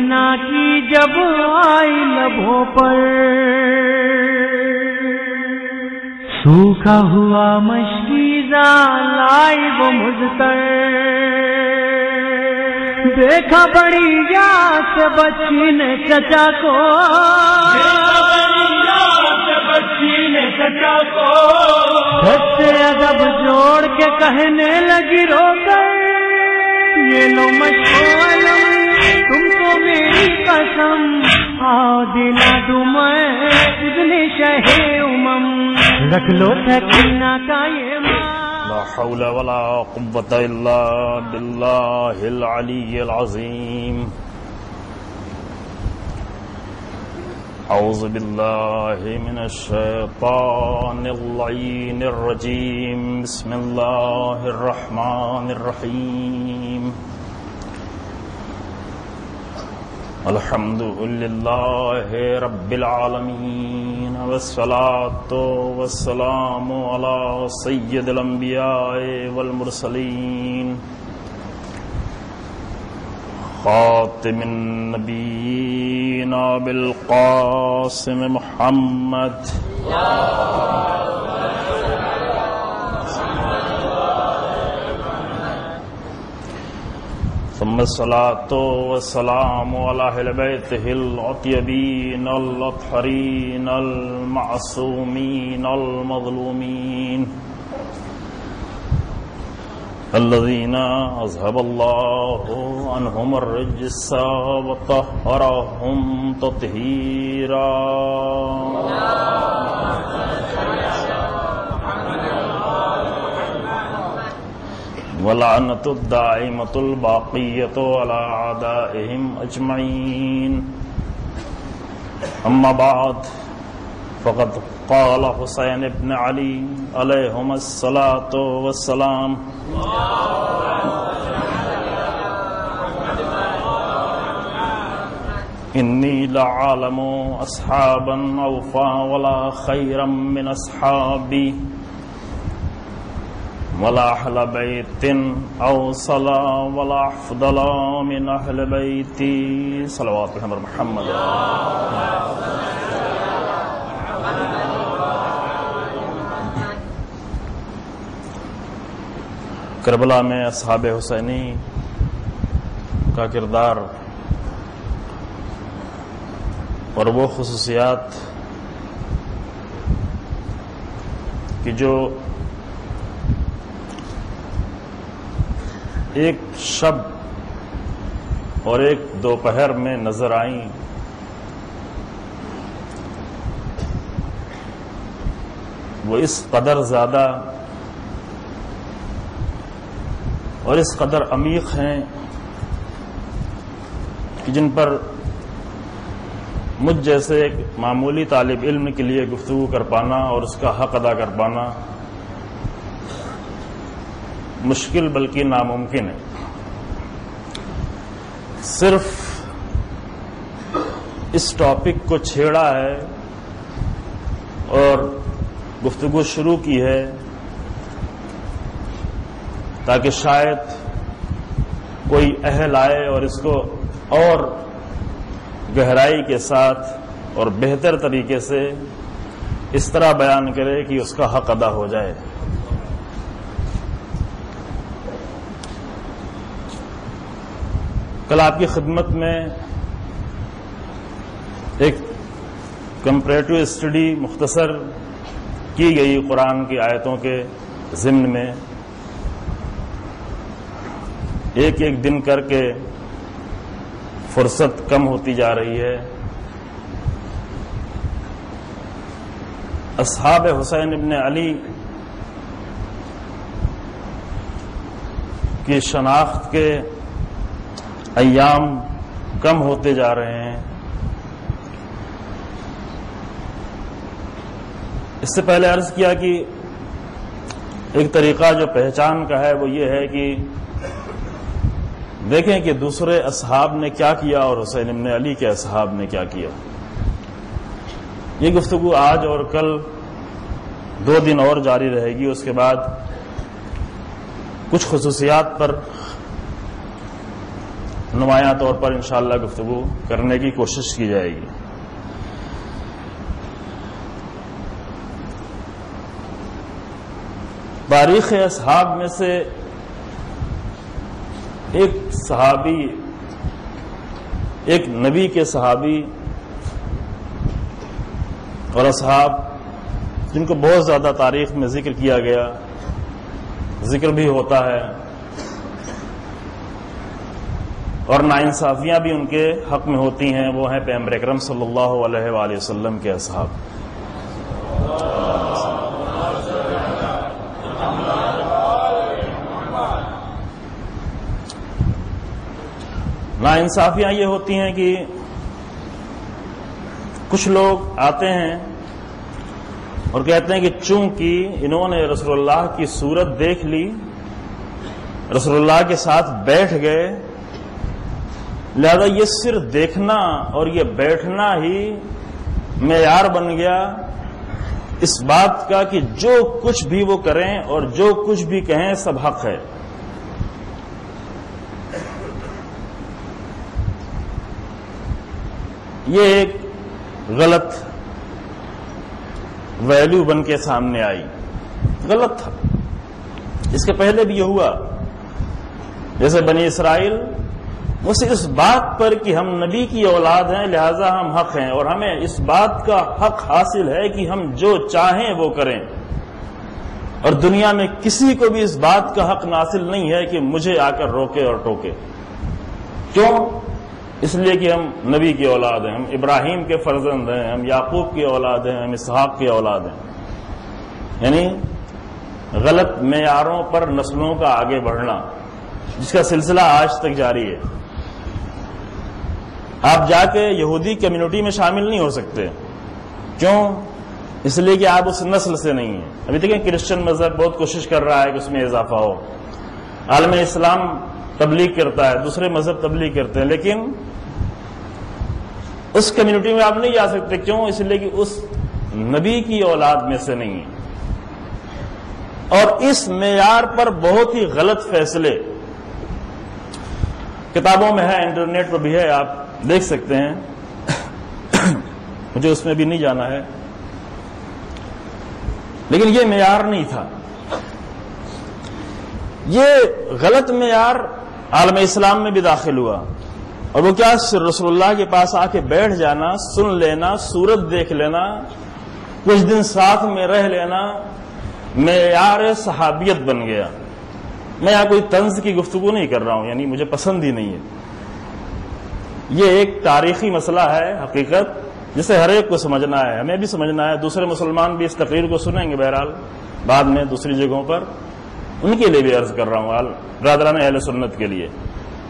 مدینہ کی جب آئی لبوں پر، سوکھا ہوا مشکیزہ لائی وہ مجھتر، دیکھا بڑی یاد سے بچی نے چچا کو، گھر سے ادب جوڑ کے کہنے لگی رو کر، یہ لو مشغول تم کو میری قسم، آؤ دلا دوں میں اذن شہ امم، رکھ لو سکینہ کا یہ لا حول ولا قوة الا باللہ العلی العظیم۔ اعوذ باللہ من الشیطان اللعین الرجیم، بسم اللہ الرحمن الرحیم۔ الحمد للہ رب العالمین، والصلاة والسلام علی سید الانبیاء والمرسلین، خاتم النبیین بالقاسم محمد، ثم الصلاة والسلام على أهل بيته الأطيبين الأطهرين المعصومين المظلومين الذين أذهب الله عنهم الرجس وطهرهم تطهيرا۔ وَلَعْنَةُ الدَّائِمَةُ الْبَاقِيَّةُ عَلَىٰ أَعْدَائِهِمْ أَجْمَعِينَ۔ أما بعد، فقد قال حسین بن علی علیہم الصلاۃ والسلام، انی لعالم اصحابا اوفا ولا خیرا من اصحابی، ولا اہل بیت اوصل ولا افضل من اہل بیتی، صلوات محمد محمد۔ کربلا میں اصحاب حسینی کا کردار اور وہ خصوصیات کہ جو ایک شب اور ایک دوپہر میں نظر آئیں، وہ اس قدر زیادہ اور اس قدر عمیق ہیں کہ جن پر مجھ جیسے ایک معمولی طالب علم کے لیے گفتگو کر پانا اور اس کا حق ادا کر پانا مشکل بلکہ ناممکن ہے۔ صرف اس ٹاپک کو چھیڑا ہے اور گفتگو شروع کی ہے تاکہ شاید کوئی اہل آئے اور اس کو اور گہرائی کے ساتھ اور بہتر طریقے سے اس طرح بیان کرے کہ اس کا حق ادا ہو جائے۔ کل آپ کی خدمت میں ایک کمپریٹو اسٹڈی مختصر کی گئی قرآن کی آیتوں کے ضمن میں، ایک ایک دن کر کے فرصت کم ہوتی جا رہی ہے۔ اصحاب حسین ابن علی کی شناخت کے ایام کم ہوتے جا رہے ہیں۔ اس سے پہلے عرض کیا کہ ایک طریقہ جو پہچان کا ہے وہ یہ ہے کہ دیکھیں کہ دوسرے اصحاب نے کیا کیا اور حسین ابن علی کے اصحاب نے کیا کیا۔ یہ گفتگو آج اور کل 2 دن اور جاری رہے گی، اس کے بعد کچھ خصوصیات پر نمایاں طور پر انشاءاللہ گفتگو کرنے کی کوشش کی جائے گی۔ تاریخ اصحاب میں سے ایک صحابی، ایک نبی کے صحابی اور اصحاب جن کو بہت زیادہ تاریخ میں ذکر کیا گیا، ذکر بھی ہوتا ہے اور ناانصافیاں بھی ان کے حق میں ہوتی ہیں، وہ ہیں پیغمبر اکرم صلی اللہ علیہ وآلہ وسلم کے اصحاب۔ ناانصافیاں یہ ہوتی ہیں کہ کچھ لوگ آتے ہیں اور کہتے ہیں کہ چونکہ انہوں نے رسول اللہ کی صورت دیکھ لی، رسول اللہ کے ساتھ بیٹھ گئے، لہذا یہ صرف دیکھنا اور یہ بیٹھنا ہی معیار بن گیا اس بات کا کہ جو کچھ بھی وہ کریں اور جو کچھ بھی کہیں سب حق ہے۔ یہ ایک غلط ویلیو بن کے سامنے آئی، غلط تھا۔ اس کے پہلے بھی یہ ہوا، جیسے بنی اسرائیل وہ صرف اس بات پر کہ ہم نبی کی اولاد ہیں لہذا ہم حق ہیں، اور ہمیں اس بات کا حق حاصل ہے کہ ہم جو چاہیں وہ کریں، اور دنیا میں کسی کو بھی اس بات کا حق حاصل نہیں ہے کہ مجھے آ کر روکے اور ٹوکے۔ کیوں؟ اس لیے کہ ہم نبی کی اولاد ہیں، ہم ابراہیم کے فرزند ہیں، ہم یعقوب کی اولاد ہیں، ہم اسحاق کی اولاد ہیں۔ یعنی غلط معیاروں پر نسلوں کا آگے بڑھنا، جس کا سلسلہ آج تک جاری ہے۔ آپ جا کے یہودی کمیونٹی میں شامل نہیں ہو سکتے، کیوں؟ اس لیے کہ آپ اس نسل سے نہیں ہیں۔ ابھی دیکھیں کرسچن مذہب بہت کوشش کر رہا ہے کہ اس میں اضافہ ہو، عالم اسلام تبلیغ کرتا ہے، دوسرے مذہب تبلیغ کرتے ہیں، لیکن اس کمیونٹی میں آپ نہیں جا سکتے۔ کیوں؟ اس لیے کہ اس نبی کی اولاد میں سے نہیں ہے، اور اس معیار پر بہت ہی غلط فیصلے کتابوں میں ہے، انٹرنیٹ پر بھی ہے، آپ دیکھ سکتے ہیں، مجھے اس میں بھی نہیں جانا ہے، لیکن یہ معیار نہیں تھا۔ یہ غلط معیار عالم اسلام میں بھی داخل ہوا، اور وہ کیا؟ رسول اللہ کے پاس آ کے بیٹھ جانا، سن لینا، صورت دیکھ لینا، کچھ دن ساتھ میں رہ لینا معیار صحابیت بن گیا۔ میں یہاں کوئی طنز کی گفتگو نہیں کر رہا ہوں، یعنی مجھے پسند ہی نہیں ہے۔ یہ ایک تاریخی مسئلہ ہے، حقیقت جسے ہر ایک کو سمجھنا ہے، ہمیں بھی سمجھنا ہے، دوسرے مسلمان بھی اس تقریر کو سنیں گے بہرحال بعد میں دوسری جگہوں پر، ان کے لیے بھی عرض کر رہا ہوں، برادران اہل سنت کے لیے،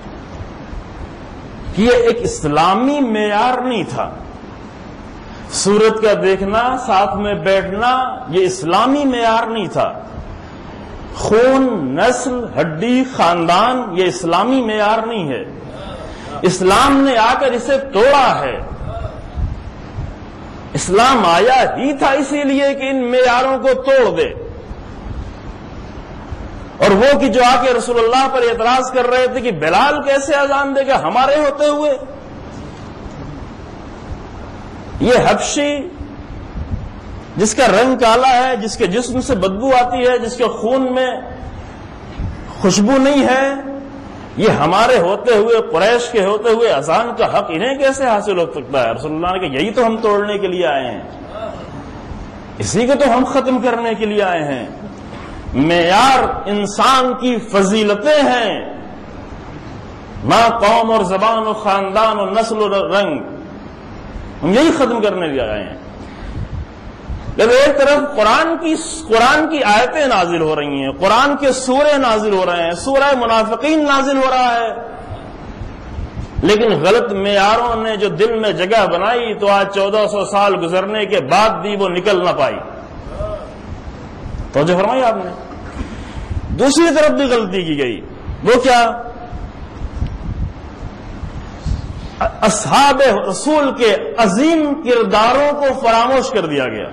کہ یہ ایک اسلامی معیار نہیں تھا۔ سورت کا دیکھنا، ساتھ میں بیٹھنا، یہ اسلامی معیار نہیں تھا۔ خون، نسل، ہڈی، خاندان، یہ اسلامی معیار نہیں ہے۔ اسلام نے آ کر اسے توڑا ہے۔ اسلام آیا ہی تھا اسی لیے کہ ان معیاروں کو توڑ دے، اور وہ کہ جو آ کے رسول اللہ پر اعتراض کر رہے تھے کہ بلال کیسے اذان دے گا ہمارے ہوتے ہوئے، یہ حبشی جس کا رنگ کالا ہے، جس کے جسم سے بدبو آتی ہے، جس کے خون میں خوشبو نہیں ہے، یہ ہمارے ہوتے ہوئے، قریش کے ہوتے ہوئے اذان کا حق انہیں کیسے حاصل ہو سکتا ہے؟ رسول اللہ نے کہا یہی تو ہم توڑنے کے لیے آئے ہیں، اسی کو تو ہم ختم کرنے کے لیے آئے ہیں۔ معیار انسان کی فضیلتیں ہیں، نہ قوم اور زبان اور خاندان اور نسل اور رنگ، ہم یہی ختم کرنے کے لیے آئے ہیں۔ جب ایک طرف قرآن کی آیتیں نازل ہو رہی ہیں، قرآن کے سورے نازل ہو رہے ہیں، سورہ منافقین نازل ہو رہا ہے، لیکن غلط معیاروں نے جو دل میں جگہ بنائی تو آج 1400 سال گزرنے کے بعد بھی وہ نکل نہ پائی۔ توجہ فرمائی آپ نے؟ دوسری طرف بھی غلطی کی گئی، وہ کیا؟ اصحاب رسول کے عظیم کرداروں کو فراموش کر دیا گیا۔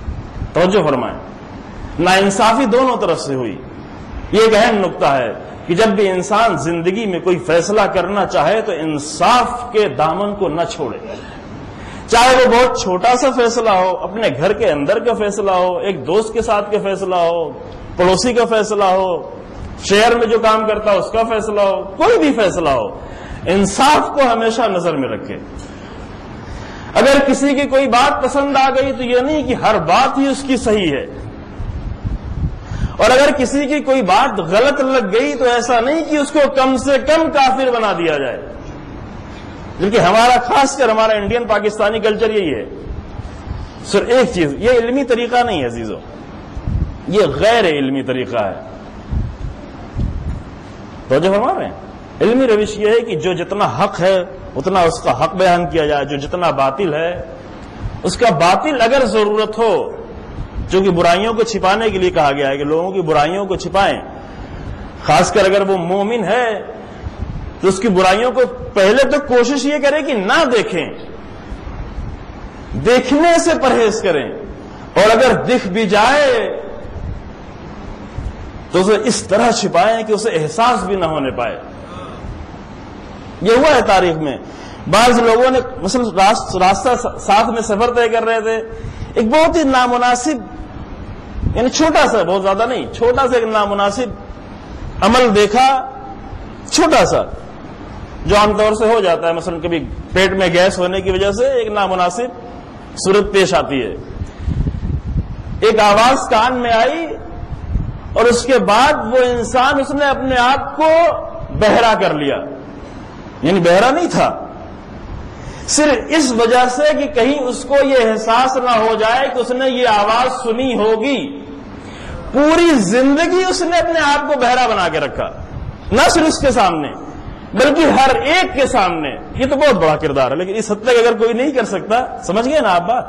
توجہ فرمائیں، ناانصافی دونوں طرف سے ہوئی۔ یہ ایک اہم نقطہ ہے کہ کہ جب بھی انسان زندگی میں کوئی فیصلہ کرنا چاہے تو انصاف کے دامن کو نہ چھوڑے، چاہے وہ بہت چھوٹا سا فیصلہ ہو، اپنے گھر کے اندر کا فیصلہ ہو، ایک دوست کے ساتھ کا فیصلہ ہو، پڑوسی کا فیصلہ ہو، شہر میں جو کام کرتا ہو اس کا فیصلہ ہو، کوئی بھی فیصلہ ہو، انصاف کو ہمیشہ نظر میں رکھے۔ اگر کسی کی کوئی بات پسند آ گئی تو یہ نہیں کہ ہر بات ہی اس کی صحیح ہے، اور اگر کسی کی کوئی بات غلط لگ گئی تو ایسا نہیں کہ اس کو کم سے کم کافر بنا دیا جائے، بلکہ ہمارا خاص کر ہمارا انڈین پاکستانی کلچر یہی ہے۔ صرف ایک چیز، یہ علمی طریقہ نہیں ہے عزیزو، یہ غیر علمی طریقہ ہے۔ تو جو فرما رہے ہیں علمی روش یہ ہے کہ جو جتنا حق ہے اتنا اس کا حق بیان کیا جائے، جو جتنا باطل ہے اس کا باطل اگر ضرورت ہو، چونکہ برائیوں کو چھپانے کے لیے کہا گیا ہے کہ لوگوں کی برائیوں کو چھپائیں، خاص کر اگر وہ مومن ہے تو اس کی برائیوں کو پہلے تو کوشش یہ کرے کہ نہ دیکھیں، دیکھنے سے پرہیز کریں، اور اگر دکھ بھی جائے تو اسے اس طرح چھپائیں کہ اسے احساس بھی نہ ہونے پائے۔ یہ ہوا ہے تاریخ میں، بعض لوگوں نے مثلا راستہ ساتھ میں سفر طے کر رہے تھے، ایک بہت ہی نامناسب، یعنی چھوٹا سا، بہت زیادہ نہیں، چھوٹا سا ایک نامناسب عمل دیکھا، چھوٹا سا جو عام طور سے ہو جاتا ہے، مثلا کبھی پیٹ میں گیس ہونے کی وجہ سے ایک نامناسب صورت پیش آتی ہے، ایک آواز کان میں آئی اور اس کے بعد وہ انسان اس نے اپنے آپ کو بہرا کر لیا، یعنی بہرا نہیں تھا، صرف اس وجہ سے کہ کہیں اس کو یہ احساس نہ ہو جائے کہ اس نے یہ آواز سنی ہوگی۔ پوری زندگی اس نے اپنے آپ کو بہرا بنا کے رکھا، نہ صرف اس کے سامنے بلکہ ہر ایک کے سامنے۔ یہ تو بہت بڑا کردار ہے، لیکن اس حد تک اگر کوئی نہیں کر سکتا، سمجھ گئے نا آپ بات؟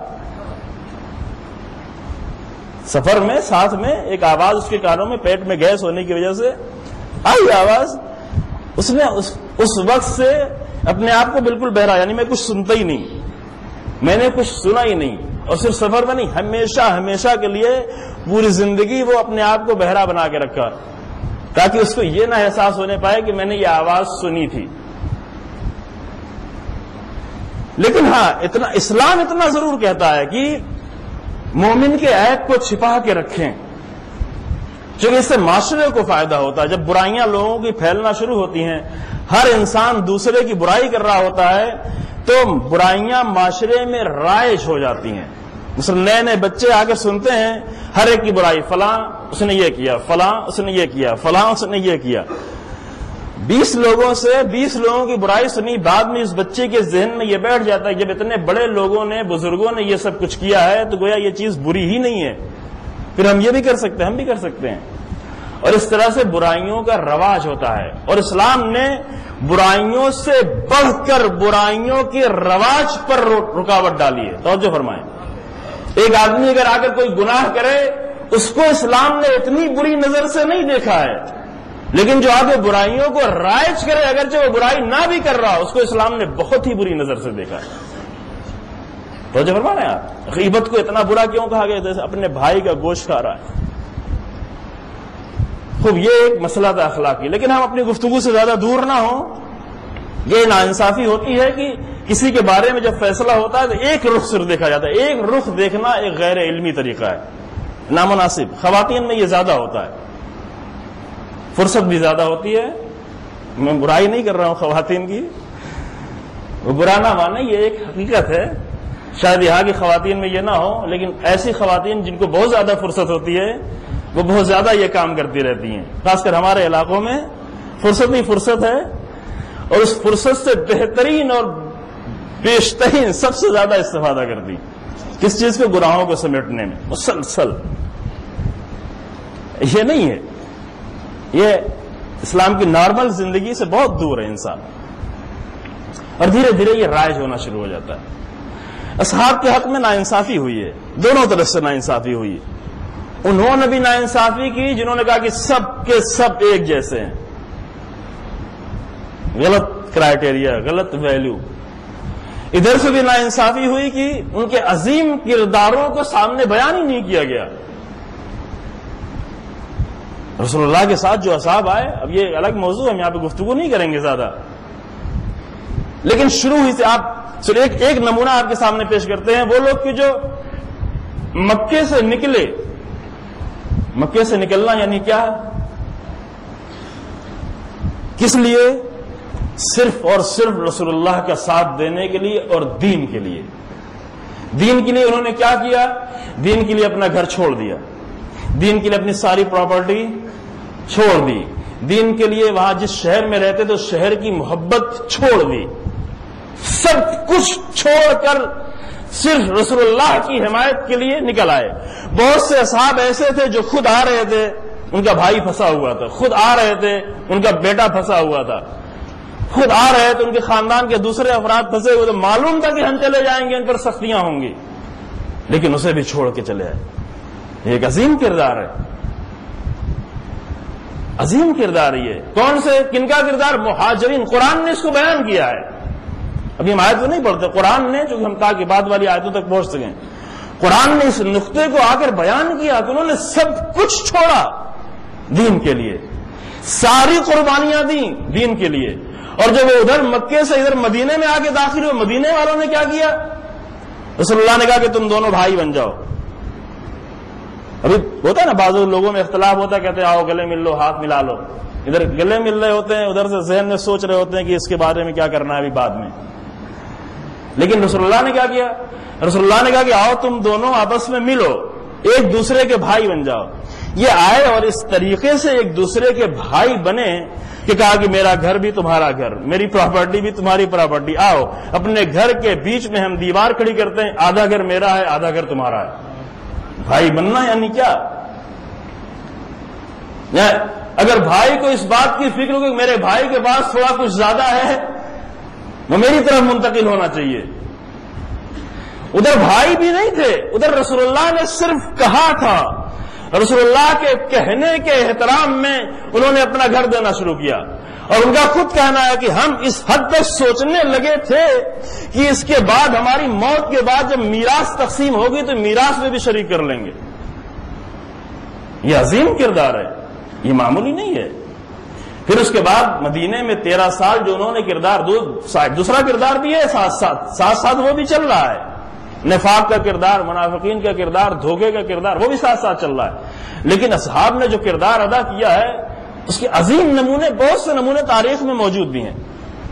سفر میں ساتھ میں ایک آواز اس کے کانوں میں، پیٹ میں گیس ہونے کی وجہ سے آئی آواز، اس نے اس وقت سے اپنے آپ کو بالکل بہرا، یعنی میں کچھ سنتا ہی نہیں، میں نے کچھ سنا ہی نہیں، اور صرف سفر میں نہیں، ہمیشہ ہمیشہ کے لیے پوری زندگی وہ اپنے آپ کو بہرا بنا کے رکھا، تاکہ اس کو یہ نہ احساس ہونے پائے کہ میں نے یہ آواز سنی تھی۔ لیکن ہاں اسلام اتنا ضرور کہتا ہے کہ مومن کے عیب کو چھپا کے رکھیں، چونکہ اس سے معاشرے کو فائدہ ہوتا ہے۔ جب برائیاں لوگوں کی پھیلنا شروع ہوتی ہیں، ہر انسان دوسرے کی برائی کر رہا ہوتا ہے، تو برائیاں معاشرے میں رائج ہو جاتی ہیں۔ مثلا نئے نئے بچے آ کے سنتے ہیں ہر ایک کی برائی، فلاں اس نے یہ کیا، فلاں اس نے یہ کیا، فلاں اس نے یہ کیا۔ 20 لوگوں کی برائی سنی، بعد میں اس بچے کے ذہن میں یہ بیٹھ جاتا ہے جب اتنے بڑے لوگوں نے، بزرگوں نے یہ سب کچھ کیا ہے تو گویا یہ چیز بری ہی نہیں ہے، پھر ہم یہ بھی کر سکتے ہیں، ہم بھی کر سکتے ہیں۔ اور اس طرح سے برائیوں کا رواج ہوتا ہے، اور اسلام نے برائیوں سے بڑھ کر برائیوں کے رواج پر رکاوٹ ڈالی ہے۔ توجہ فرمائیں، ایک آدمی اگر آ کر کوئی گناہ کرے، اس کو اسلام نے اتنی بری نظر سے نہیں دیکھا ہے، لیکن جو آگے برائیوں کو رائج کرے، اگرچہ وہ برائی نہ بھی کر رہا، اس کو اسلام نے بہت ہی بری نظر سے دیکھا ہے۔ توجہ فرما رہے ہیں آپ؟ غیبت کو اتنا برا کیوں کہا گیا؟ جیسے اپنے بھائی کا گوشت کھا رہا ہے۔ خوب، یہ ایک مسئلہ تھا اخلاقی، لیکن ہم اپنی گفتگو سے زیادہ دور نہ ہوں۔ یہ ناانصافی ہوتی ہے کہ کسی کے بارے میں جب فیصلہ ہوتا ہے تو ایک رخ صرف دیکھا جاتا ہے، ایک رخ دیکھنا ایک غیر علمی طریقہ ہے، نامناسب۔ خواتین میں یہ زیادہ ہوتا ہے، فرصت بھی زیادہ ہوتی ہے۔ میں برائی نہیں کر رہا ہوں خواتین کی، وہ برا نہ مانے، یہ ایک حقیقت ہے۔ شاید یہاں کی خواتین میں یہ نہ ہو، لیکن ایسی خواتین جن کو بہت زیادہ فرصت ہوتی ہے وہ بہت زیادہ یہ کام کرتی رہتی ہیں، خاص کر ہمارے علاقوں میں فرصت ہی فرصت ہے، اور اس فرصت سے بہترین اور بیشترین سب سے زیادہ استفادہ کرتی، کس چیز کو؟ گناہوں کو سمیٹنے میں مسلسل۔ یہ نہیں ہے، یہ اسلام کی نارمل زندگی سے بہت دور ہے انسان، اور دھیرے دھیرے یہ رائج ہونا شروع ہو جاتا ہے۔ اصحاب کے حق میں ناانصافی ہوئی ہے، دونوں طرف سے ناانصافی ہوئی ہے۔ انہوں نے بھی ناانصافی کی جنہوں نے کہا کہ سب کے سب ایک جیسے ہیں، غلط کرائٹیریا، غلط ویلیو۔ ادھر سے بھی ناانصافی ہوئی کہ ان کے عظیم کرداروں کو سامنے بیان ہی نہیں کیا گیا۔ رسول اللہ کے ساتھ جو اصحاب آئے، اب یہ الگ موضوع ہے، ہم یہاں پہ گفتگو نہیں کریں گے زیادہ، لیکن شروع ہی سے آپ صرف ایک نمونہ آپ کے سامنے پیش کرتے ہیں۔ وہ لوگ کہ جو مکے سے نکلے، مکے سے نکلنا یعنی کیا، کس لیے؟ صرف اور صرف رسول اللہ کا ساتھ دینے کے لیے اور دین کے لیے۔ دین کے لیے انہوں نے کیا کیا؟ دین کے لیے اپنا گھر چھوڑ دیا، دین کے لیے اپنی ساری پراپرٹی چھوڑ دی، دین کے لیے وہاں جس شہر میں رہتے تو شہر کی محبت چھوڑ دی، سب کچھ چھوڑ کر صرف رسول اللہ کی حمایت کے لیے نکل آئے۔ بہت سے اصحاب ایسے تھے جو خود آ رہے تھے، ان کا بھائی پھنسا ہوا تھا، خود آ رہے تھے، ان کا بیٹا پھنسا ہوا تھا، خود آ رہے تھے، ان کے خاندان کے دوسرے افراد پھنسے ہوئے تھے، معلوم تھا کہ ہم چلے جائیں گے ان پر سختیاں ہوں گی، لیکن اسے بھی چھوڑ کے چلے آئے۔ یہ ایک عظیم کردار ہے، عظیم کردار یہ۔ کون سے، کن کا کردار؟ مہاجرین۔ قرآن نے اس کو بیان کیا ہے، ابھی ہم آیت تو نہیں پڑھتے، قرآن نے، چونکہ ہم تاکہ بعد والی آیتوں تک پہنچ سکیں، قرآن نے اس نقطے کو آ کر بیان کیا کہ انہوں نے سب کچھ چھوڑا دین کے لیے، ساری قربانیاں دیں دین کے لیے، اور جب وہ ادھر مکے سے ادھر مدینے میں آ کے داخل ہوئے، مدینے والوں نے کیا کیا؟ رسول اللہ نے کہا کہ تم دونوں بھائی بن جاؤ۔ ابھی ہوتا ہے نا بعض لوگوں میں اختلاف ہوتا ہے، کہتے ہیں آؤ گلے مل لو، ہاتھ ملا لو، ادھر گلے مل رہے ہوتے ہیں، ادھر سے ذہن میں سوچ رہے ہوتے ہیں کہ اس کے بارے میں کیا کرنا ہے ابھی بعد میں۔ لیکن رسول اللہ نے کیا کیا؟ رسول اللہ نے کہا کہ آؤ تم دونوں آپس میں ملو، ایک دوسرے کے بھائی بن جاؤ۔ یہ آئے اور اس طریقے سے ایک دوسرے کے بھائی بنے کہ کہا کہ میرا گھر بھی تمہارا گھر، میری پراپرٹی بھی تمہاری پراپرٹی، آؤ اپنے گھر کے بیچ میں ہم دیوار کھڑی کرتے ہیں، آدھا گھر میرا ہے آدھا گھر تمہارا ہے۔ بھائی بننا یعنی کیا؟ اگر بھائی کو اس بات کی فکر ہو کہ میرے بھائی کے پاس تھوڑا کچھ زیادہ ہے، وہ میری طرف منتقل ہونا چاہیے۔ ادھر بھائی بھی نہیں تھے، ادھر رسول اللہ نے صرف کہا تھا، رسول اللہ کے کہنے کے احترام میں انہوں نے اپنا گھر دینا شروع کیا، اور ان کا خود کہنا ہے کہ ہم اس حد تک سوچنے لگے تھے کہ اس کے بعد ہماری موت کے بعد جب میراث تقسیم ہوگی تو میراث میں بھی شریک کر لیں گے۔ یہ عظیم کردار ہے، یہ معمولی نہیں ہے۔ پھر اس کے بعد مدینے میں 13 سال جو انہوں نے کردار، دوسرا کردار بھی ہے ساتھ ساتھ وہ بھی چل رہا ہے، نفاق کا کردار، منافقین کا کردار، دھوکے کا کردار، وہ بھی ساتھ ساتھ چل رہا ہے۔ لیکن اصحاب نے جو کردار ادا کیا ہے اس کے عظیم نمونے، بہت سے نمونے تاریخ میں موجود بھی ہیں۔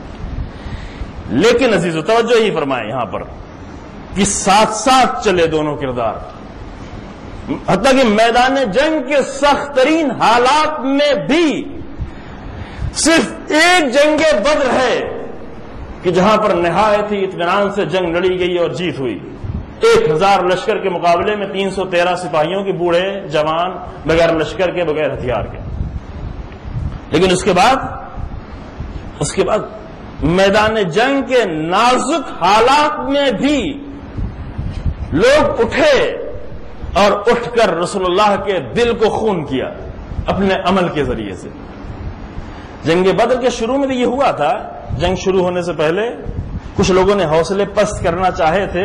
لیکن عزیزو توجہ ہی فرمائیں یہاں پر کہ ساتھ ساتھ چلے دونوں کردار، حتیٰ کہ میدان جنگ کے سخت ترین حالات میں بھی صرف ایک جنگ بدر ہے کہ جہاں پر نہایت ہی اطمینان سے جنگ لڑی گئی اور جیت ہوئی۔ 1000 لشکر کے مقابلے میں 313 سپاہیوں کے، بوڑھے جوان، بغیر لشکر کے، بغیر ہتھیار کے۔ لیکن اس کے بعد میدان جنگ کے نازک حالات میں بھی لوگ اٹھے اور اٹھ کر رسول اللہ کے دل کو خون کیا اپنے عمل کے ذریعے سے۔ جنگ بدر کے شروع میں بھی یہ ہوا تھا، جنگ شروع ہونے سے پہلے کچھ لوگوں نے حوصلے پست کرنا چاہے تھے،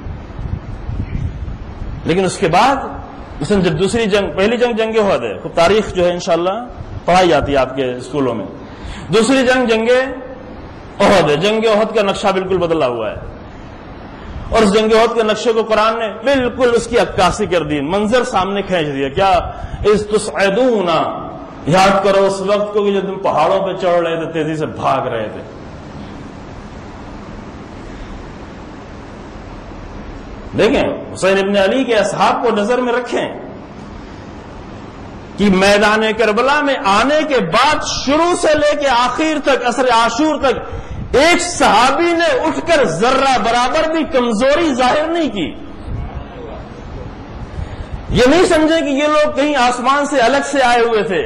لیکن اس کے بعد مثلا جب دوسری جنگ، پہلی جنگ احد ہے، خود تاریخ جو ہے انشاءاللہ پڑھائی جاتی ہے آپ کے اسکولوں میں، دوسری جنگ احد ہے۔ جنگ احد کا نقشہ بالکل بدلا ہوا ہے، اور اس جنگ احد کے نقشے کو قرآن نے بالکل اس کی عکاسی کر دی، منظر سامنے کھینچ دیا۔ کیا اذ تصعدون، یاد کرو اس وقت کو کہ جب تم پہاڑوں پہ چڑھ رہے تھے، تیزی سے بھاگ رہے تھے۔ دیکھیں حسین ابن علی کے اصحاب کو نظر میں رکھیں کہ میدان کربلا میں آنے کے بعد شروع سے لے کے آخر تک، عصر عاشور تک، ایک صحابی نے اٹھ کر ذرہ برابر بھی کمزوری ظاہر نہیں کی۔ یہ نہیں سمجھے کہ یہ لوگ کہیں آسمان سے الگ سے آئے ہوئے تھے،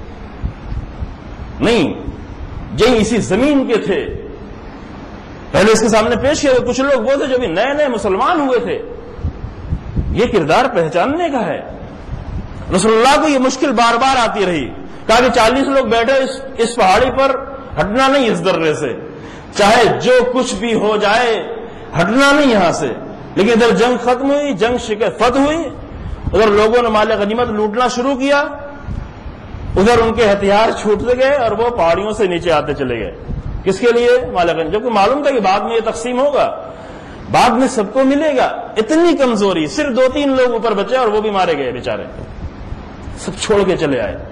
نہیں، یہی اسی زمین کے تھے۔ پہلے اس کے سامنے پیش کیا کچھ لوگ وہ تھے جو بھی نئے نئے مسلمان ہوئے تھے۔ یہ کردار پہچاننے کا ہے۔ رسول اللہ کو یہ مشکل بار بار آتی رہی، کہا کہ 40 لوگ بیٹھے اس پہاڑی پر، ہٹنا نہیں اس درے سے، چاہے جو کچھ بھی ہو جائے ہٹنا نہیں یہاں سے۔ لیکن ادھر جنگ ختم ہوئی، جنگ فتح ہوئی، ادھر لوگوں نے مال غنیمت لوٹنا شروع کیا، ادھر ان کے ہتھیار چھوٹتے گئے اور وہ پہاڑیوں سے نیچے آتے چلے گئے. کس کے لیے؟ مالکن. جبکہ معلوم تھا کہ بعد میں یہ تقسیم ہوگا, بعد میں سب کو ملے گا. اتنی کمزوری, صرف 2-3 لوگ اوپر بچے اور وہ بھی مارے گئے بیچارے, سب چھوڑ کے چلے آئے.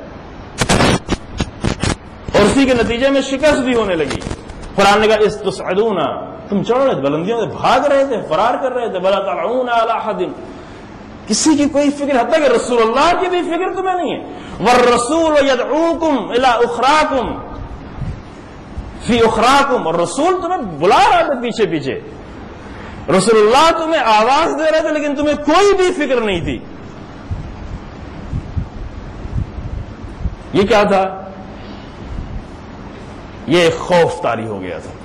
اور اسی کے نتیجے میں شکست بھی ہونے لگی. قرآن نے کہا استصعدون, تم چڑھ رہے تھے بلندیوں سے, بھاگ رہے تھے, فرار کر رہے تھے. بلا تعلون علی احد, کسی کی کوئی فکر, حتیٰ کہ رسول اللہ کی بھی فکر تمہیں نہیں ہے. والرسول یدعوکم الی اخراکم فی اخراکم, اور رسول تمہیں بلا رہا تھا پیچھے پیچھے. رسول اللہ تمہیں آواز دے رہے تھے لیکن تمہیں کوئی بھی فکر نہیں تھی. یہ کیا تھا؟ یہ ایک خوف طاری ہو گیا تھا.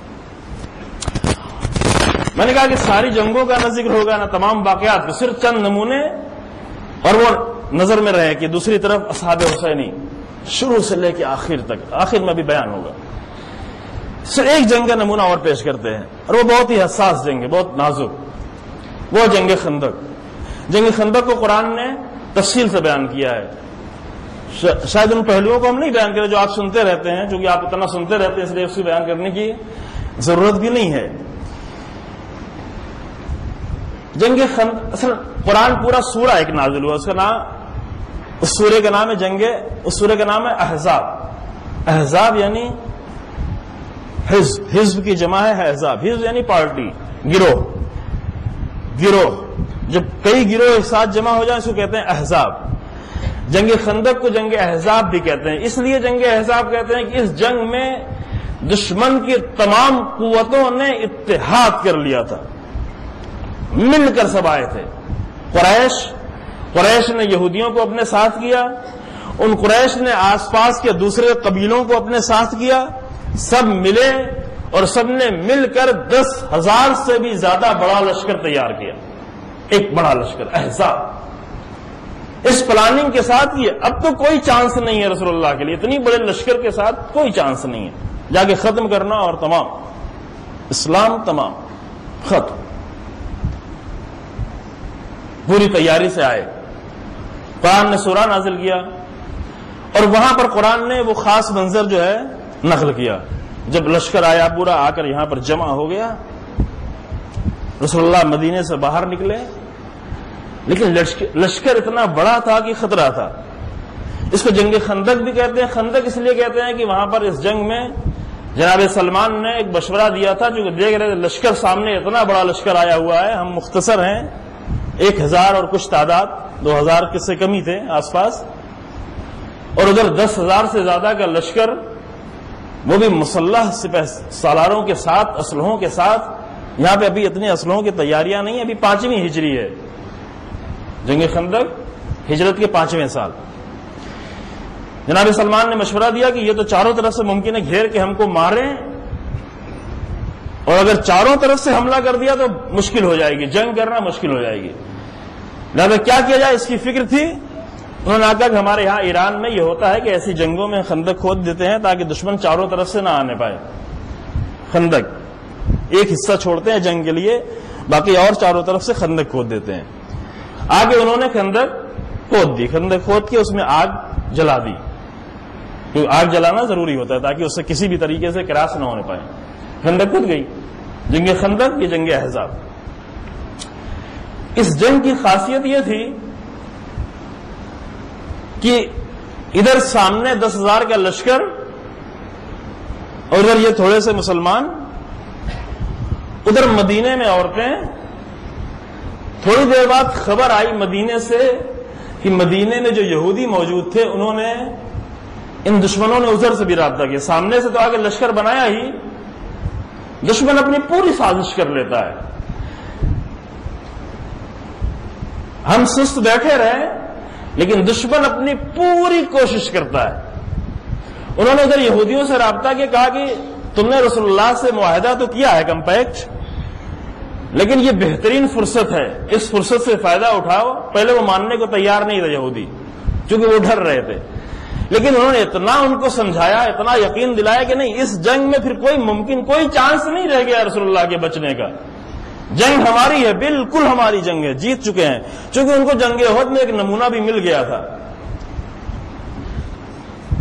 میں نے کہا کہ ساری جنگوں کا نہ ذکر ہوگا نہ تمام واقعات, صرف چند نمونے اور وہ نظر میں رہے کہ دوسری طرف اصحاب حسینی شروع سے لے کے آخر تک, آخر میں بھی بیان ہوگا. صرف ایک جنگ کا نمونہ اور پیش کرتے ہیں, اور وہ بہت ہی حساس جنگ ہے, بہت نازک. وہ جنگ خندق. جنگ خندق کو قرآن نے تفصیل سے بیان کیا ہے. شاید ان پہلوؤں کو ہم نہیں بیان کریں جو آپ سنتے رہتے ہیں, چونکہ آپ اتنا سنتے رہتے ہیں اس لیے اس کو بیان کرنے کی ضرورت بھی نہیں ہے. جنگ خندق, اصل قرآن پورا سورہ ایک نازل ہوا, اس کا نام, اس سورے کا نام ہے اس سورے کا نام ہے احزاب. احزاب یعنی حزب, حزب کی جمع ہے احزاب. حزب یعنی پارٹی, گروہ. گروہ جب کئی گروہ ایک ساتھ جمع ہو جائیں اس کو کہتے ہیں احزاب. جنگ خندق کو جنگ احزاب بھی کہتے ہیں. اس لیے جنگ احزاب کہتے ہیں کہ اس جنگ میں دشمن کی تمام قوتوں نے اتحاد کر لیا تھا, مل کر سب آئے تھے. قریش نے یہودیوں کو اپنے ساتھ کیا, ان قریش نے آس پاس کے دوسرے قبیلوں کو اپنے ساتھ کیا, سب ملے اور سب نے مل کر 10,000 سے بھی زیادہ بڑا لشکر تیار کیا. ایک بڑا لشکر احزاب. اس پلاننگ کے ساتھ یہ, اب تو کوئی چانس نہیں ہے رسول اللہ کے لیے, اتنی بڑے لشکر کے ساتھ کوئی چانس نہیں ہے, جا کے ختم کرنا اور تمام اسلام تمام ختم. پوری تیاری سے آئے. قرآن نے سورہ نازل کیا اور وہاں پر قرآن نے وہ خاص منظر جو ہے نقل کیا. جب لشکر آیا پورا آ کر یہاں پر جمع ہو گیا, رسول اللہ مدینے سے باہر نکلے, لیکن لشکر اتنا بڑا تھا کہ خطرہ تھا. اس کو جنگ خندق بھی کہتے ہیں. خندق اس لیے کہتے ہیں کہ وہاں پر اس جنگ میں جناب سلمان نے ایک مشورہ دیا تھا, جو دیکھ رہے تھے لشکر سامنے اتنا بڑا لشکر آیا ہوا ہے, ہم مختصر ہیں, 1,000 اور کچھ تعداد, 2,000 کس سے کمی تھے آس پاس, اور ادھر 10,000 سے زیادہ کا لشکر, وہ بھی مسلح سپہ سالاروں کے ساتھ, اسلحوں کے ساتھ. یہاں پہ ابھی اتنی اسلحوں کی تیاریاں نہیں, ابھی 5ویں ہجری ہے. جنگ خندق ہجرت کے 5ویں سال. جناب سلمان نے مشورہ دیا کہ یہ تو چاروں طرف سے ممکن ہے گھیر کے ہم کو ماریں, اور اگر چاروں طرف سے حملہ کر دیا تو مشکل ہو جائے گی, جنگ کرنا مشکل ہو جائے گی. لہذا کیا کیا جائے, اس کی فکر تھی. انہوں نے کہا کہ ہمارے یہاں ایران میں یہ ہوتا ہے کہ ایسی جنگوں میں خندق کھود دیتے ہیں تاکہ دشمن چاروں طرف سے نہ آنے پائے. خندق ایک حصہ چھوڑتے ہیں جنگ کے لیے, باقی اور چاروں طرف سے خندق کھود دیتے ہیں. آگے انہوں نے خندق کھود دی, خندق کھود کے اس میں آگ جلا دی, کیونکہ آگ جلانا ضروری ہوتا ہے تاکہ اس سے کسی بھی طریقے سے کراس نہ ہونے پائے. خندق کھد گئی. جنگ خندق یہ جنگ احزاب. اس جنگ کی خاصیت یہ تھی کہ ادھر سامنے 10,000 کا لشکر اور ادھر یہ تھوڑے سے مسلمان, ادھر مدینے میں عورتیں. تھوڑی دیر بعد خبر آئی مدینے سے کہ مدینے میں جو یہودی موجود تھے انہوں نے, ان دشمنوں نے ادھر سے بھی رابطہ کیا. سامنے سے تو آگے لشکر بنایا ہی, دشمن اپنی پوری سازش کر لیتا ہے. ہم سست بیٹھے رہے لیکن دشمن اپنی پوری کوشش کرتا ہے. انہوں نے ادھر یہودیوں سے رابطہ کیا, کہا کہ تم نے رسول اللہ سے معاہدہ تو کیا ہے کمپیکٹ, لیکن یہ بہترین فرصت ہے, اس فرصت سے فائدہ اٹھاؤ. پہلے وہ ماننے کو تیار نہیں تھے یہودی, چونکہ وہ ڈر رہے تھے, لیکن انہوں نے اتنا ان کو سمجھایا, اتنا یقین دلایا کہ نہیں, اس جنگ میں پھر کوئی چانس نہیں رہ گیا رسول اللہ کے بچنے کا. جنگ ہماری ہے, بالکل ہماری جنگ ہے, جیت چکے ہیں. چونکہ ان کو جنگ احد میں ایک نمونہ بھی مل گیا تھا.